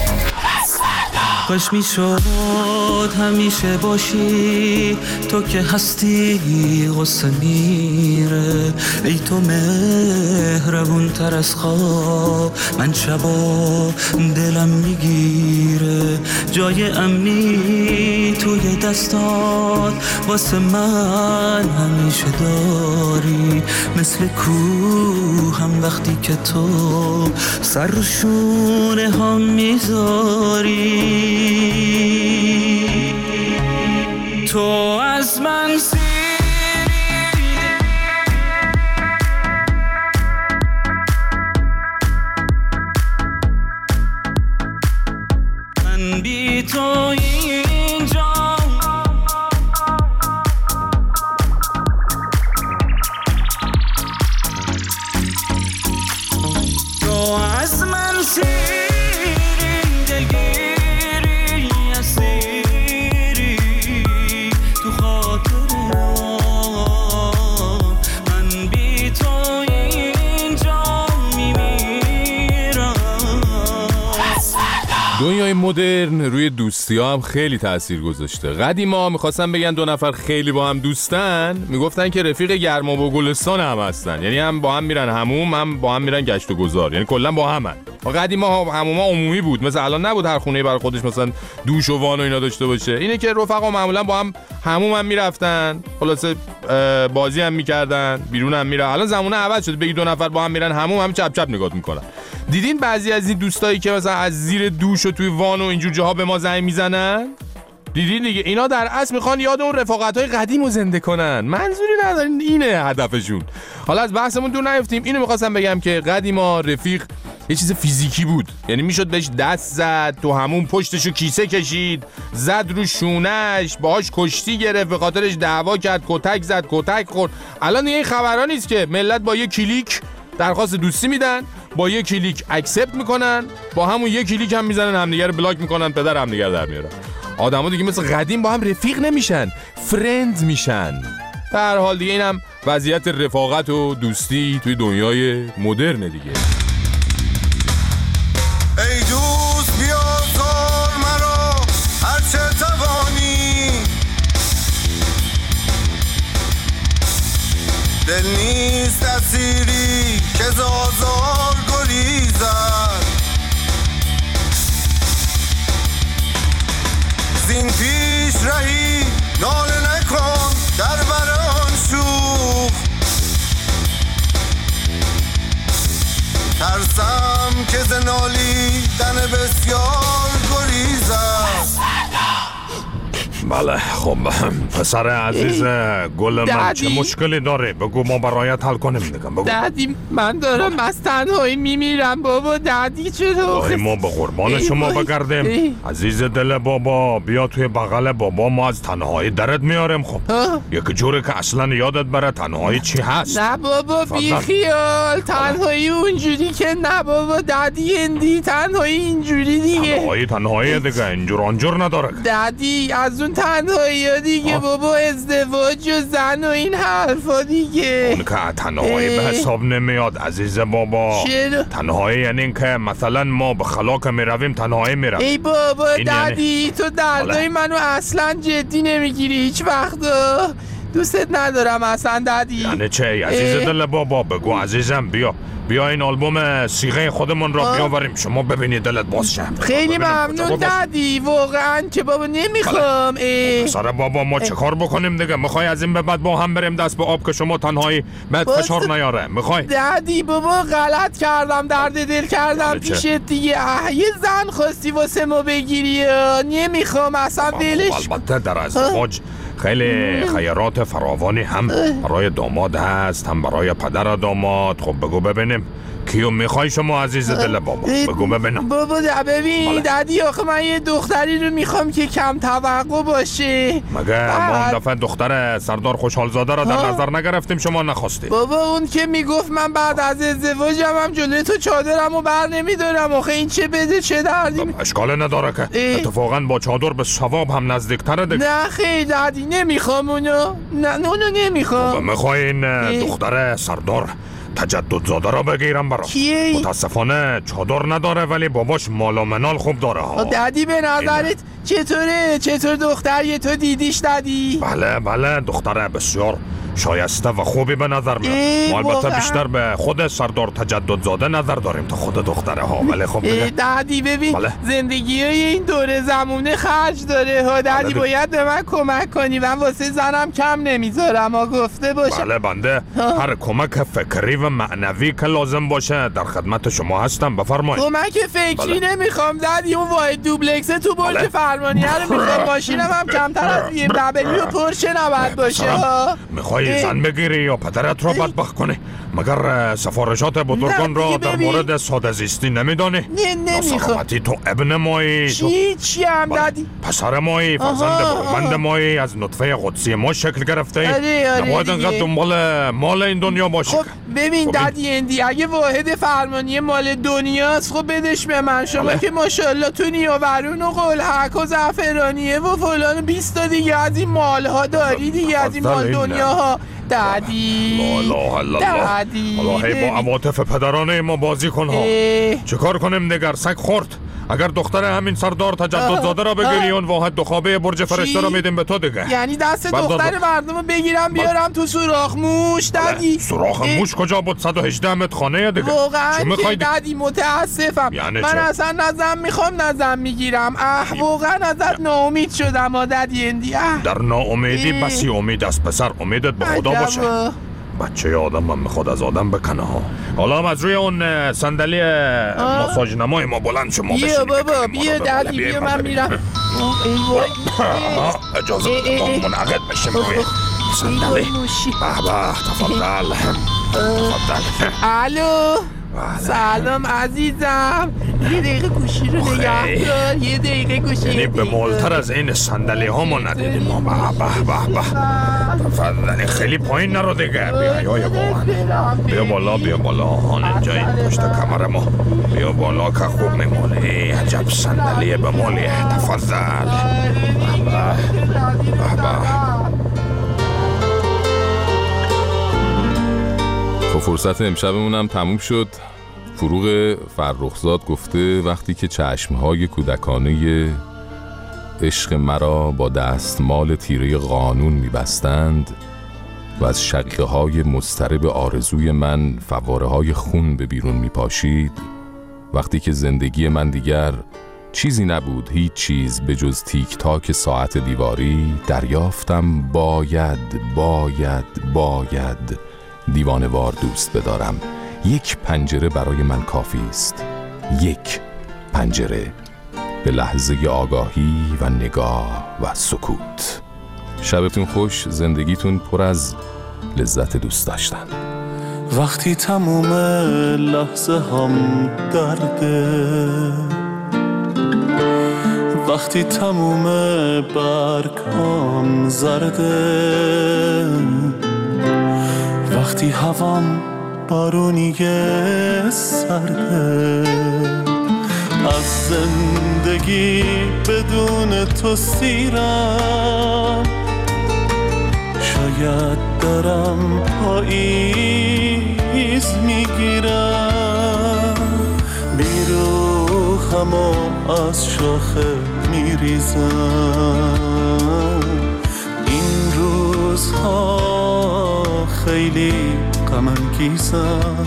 کاش میشد همیشه باشی تو که هستی غصه میره، ای تو مهربون تر از خواب، من شبا دلم میگیره، جای امنی توی دستات واسه من همیشه داری، مثل کوه هم وقتی که تو سر رو شونه هم میذاری، تو از من سیری، من بی تو اینجا، تو از من سیری، دنیای مدرن روی دوستی ها هم خیلی تأثیر گذاشته. قدیما میخواستن بگن دو نفر خیلی با هم دوستن، میگفتن که رفیق گرما و گلستان هم هستن، یعنی هم با هم میرن حموم، هم با هم میرن گشت و گذار، یعنی کلا با همن. و قدیما حموما عمومی بود، مثلا الان نبود هر خونه برای خودش مثلا دوش و وان و اینا داشته باشه. اینه که رفقا معمولا با هم حموم هم میرفتن، خلاصه بازی هم میکردن، بیرون هم میرن. الان زمانه عوض شده، بگی دو نفر با هم میرن حموم، هم چپ چپ نگاه میکنن. دیدین بعضی از این دوستایی که مثلا از زیر دوش و توی وان و اینجور جاها به ما زنگ میزنن؟ دیدین دیگه، اینا در اصل میخوان یاد اون رفاقت‌های قدیم رو زنده کنن، منظوری ندارن، اینه هدفشون. حالا از بحثمون دور نیفتیم، اینو میخواستم بگم که قدیما رفیق یه چیز فیزیکی بود، یعنی میشد بهش دست زد، تو همون پشتشو کیسه کشید، زد رو شونش، باهاش کشتی گرفت، به خاطرش دعوا کرد، کتک زد، کتک خورد. الان دیگه این خبرا نیست که، ملت با یه کلیک درخواست دوستی میدن، با یه کلیک اکسپت میکنن، با همون یه کلیک هم میزنن همدیگه رو بلاک میکنن، پدر همدیگه در میارن. آدما دیگه مثل قدیم با هم رفیق نمیشن، فرند میشن. در هر حال دیگه اینم وضعیت رفاقت و دوستی توی دنیای مدرن دیگه. ای دوست بیا کار مرا هر چه توانی، دل نیست اسیری که زازار گریزد، زین پیش رهی ناله نکن در بران شوخ، ترسم که زنالی دن بسیار گریزد. بله خب پسر عزیز گل من چه مشکلی داره؟ بگو ما برایت حل کنیم دیگه. بگو دادی من دارم از تنهایی میمیرم بابا. دادی چطور؟ ما به قربان شما بگردیم. عزیز دل بابا بیا توی بغل بابا، ما از تنهایی درت میاریم. خب یک جوری که اصلا یادت بره تنهایی چی هست. نه بابا بی خیال، تنهایی اونجوری که نه بابا دادی، اندی تنهایی اینجوری دیگه. تنهایی تنهایی دیگه اینجور آنجور نداره دادی. از اون تنهایی دیگه آه. بابا ازدواج و زن و این حرفا دیگه. اون که تنهایی به حساب نمیاد عزیز بابا. چرا؟ تنهایی یعنی این که مثلا ما به خلا که میرویم تنهایی میرویم. ای بابا دادی یعنی... تو دردای منو اصلا جدی نمیگیری هیچ وقت. دوستت ندارم اصلا دادی. یعنی چه عزیز دل بابا؟ بگو عزیزم بیا بیا این آلبوم صیغه خودمون را بیاوریم شما ببینید دلت باز شه. خیلی ممنون دادی واقعا که بابا نمیخوام. سر بابا ما چه کار بکنیم دیگه؟ میخوای از این به بعد با هم بریم دست به آب که شما تنهایی بهت فشار نیاره؟ میخوای؟ دادی بابا غلط کردم، درد دل کردم پیشت دیگه. یه زن خواستی واسه ما بگیری، نمیخوام اصلا ولش. البته در ازدواج خیلی خیرات فراوانی هم برای داماد هست هم برای پدر داماد. خب بگو ببینیم کیو میخوای شما عزیز دل بابا؟ بگو ببینم. بابا ببین دادی آخه من یه دختری رو میخوام که کم توقع باشه. مگه ما اون دفعه دختر سردار خوشحالزاده را در نظر نگرفتیم شما نخواستیم؟ بابا اون که میگفت من بعد از ازدواجم هم جلوی تو چادرم رو بر نمیدارم. آخه این چه بده چه دردی؟ اشکال نداره که اتفاقا با چادر به ثواب هم نزدیکتره دیگه. نه خیلی دادی نمیخوام اونو. نه اونو نمیخوام. میخوای این دختر سردار تجدد زاده را بگیرم برام؟ کیه؟ متاسفانه چادر نداره ولی باباش مال و منال خوب داره ها. دادی به نظرت چطوره؟ چطور دختریه تو دیدیش دادی؟ بله بله دختره بسیار شایسته و خوبی به نظر میاد. ما البته بیشتر به خود سردار تجدد زاده نظر داریم تا خود دختره ها. ولی خب دادی ببین بله. زندگی های این دوره زمونه خرج داره ها. دادی بله باید به من کمک کنی. من واسه زنم کم نمیذارم ها گفته باشه. بله بنده ها. هر کمک فکری و معنوی که لازم باشه در خدمت شما هستم بفرمایید. کمک فکری بله. نمیخوام دادی اون واحد دوبلکسه تو برج بله. فرمانیه رو میخوام. ماشینم هم کمتر از بی ام دبلیو و پورشه نباید باشه ها. میخوای زن بگیری یا پدرت رو بدبخت کنی؟ مگر سفارشات بزرگان را در مورد ساده زیستی نمیدانی؟ نه نمیخوام. سلامتی تو ابن مایی. چی چی هم دادی؟ پسر مایی فرزند برومند مایی از نطفه قدسی ما شکل گرفته. نباید انقدر دنبال مال این دنیا باشی. خب ببین دادی اندی اگه واحد فرمانی مال دنیاست خب بدش به من. شما بله. که ماشاءالله تو نیاورون و قلحک و زعفرانیه و فلان بیست تا دیگه از این مالها داری دیگه از این مال دنیاها. دادی دادی حالا هی با عواطف پدرانه ما بازی کن ها. چه کار کنیم نگر سگ خورد؟ اگر دختر همین سردار تجدد زاده را بگیری اون واحد دو خوابه برج فرشته را میدیم به تو دیگه. یعنی دست دختر مردم رو بگیرم بیارم تو سوراخ موش دادی؟ سوراخ موش کجا بود؟ صد و هجده متر خانه دیگه. واقعا که دادی متاسفم. یعنی من اصلا نظم میخوام نظم میگیرم. اه واقعا ازت ناامید شدم ها دادی اندی. در ناامیدی بسی امید است پسر. امیدت به خدا باشه. بچه آدم من میخواد از آدم بکنه ها. حالا هم از روی اون صندلی ماساژ نمای ما بلند شما بشینیم. بیا بابا بیا دادی بیا من میرم. اجازه بده ما منعقد بشیم روی صندلی. به به تفضل تفضل. الو سلام عزیزم. یه دقیقه گوشی رو نگه دار. یه دقیقه گوشی. یعنی به مالتر از این صندلی ها ما ندیدیم. به به به به تفضل. خیلی پایین نرو دیگه. بیا یا واقعا بیا بالا بیا بالا. آن اینجا این پشت کمر ما. بیا بالا که خوب میمونه. عجب صندلی به مالیه. تفضل. به به به خب فرصت امشبمون هم تموم شد. فروغ فرخزاد گفته وقتی که چشمهای کودکانه عشق مرا با دستمال تیره قانون میبستند و از شقیقه های مضطرب آرزوی من فواره های خون به بیرون میپاشید، وقتی که زندگی من دیگر چیزی نبود، هیچ چیز به جز تیک تاک ساعت دیواری، دریافتم باید باید باید دیوانه‌وار دوست بدارم. یک پنجره برای من کافی است. یک پنجره به لحظه آگاهی و نگاه و سکوت. شبتون خوش، زندگیتون پر از لذت دوست داشتن. وقتی تموم لحظه هم درده، وقتی تموم برگام زرده، وقتی هوام بارونیه سرده، از زندگی بدون تو سیرم، شاید دارم پاییز میگیرم، بیروخم و از شاخه میریزم. این روزها خیلی غم انگیزم،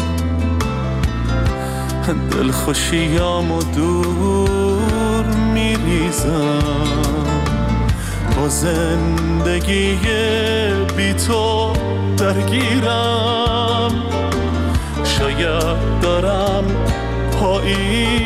دلخوشیامو دور میریزم، با زندگی بی تو درگیرم، شاید دارم پاییز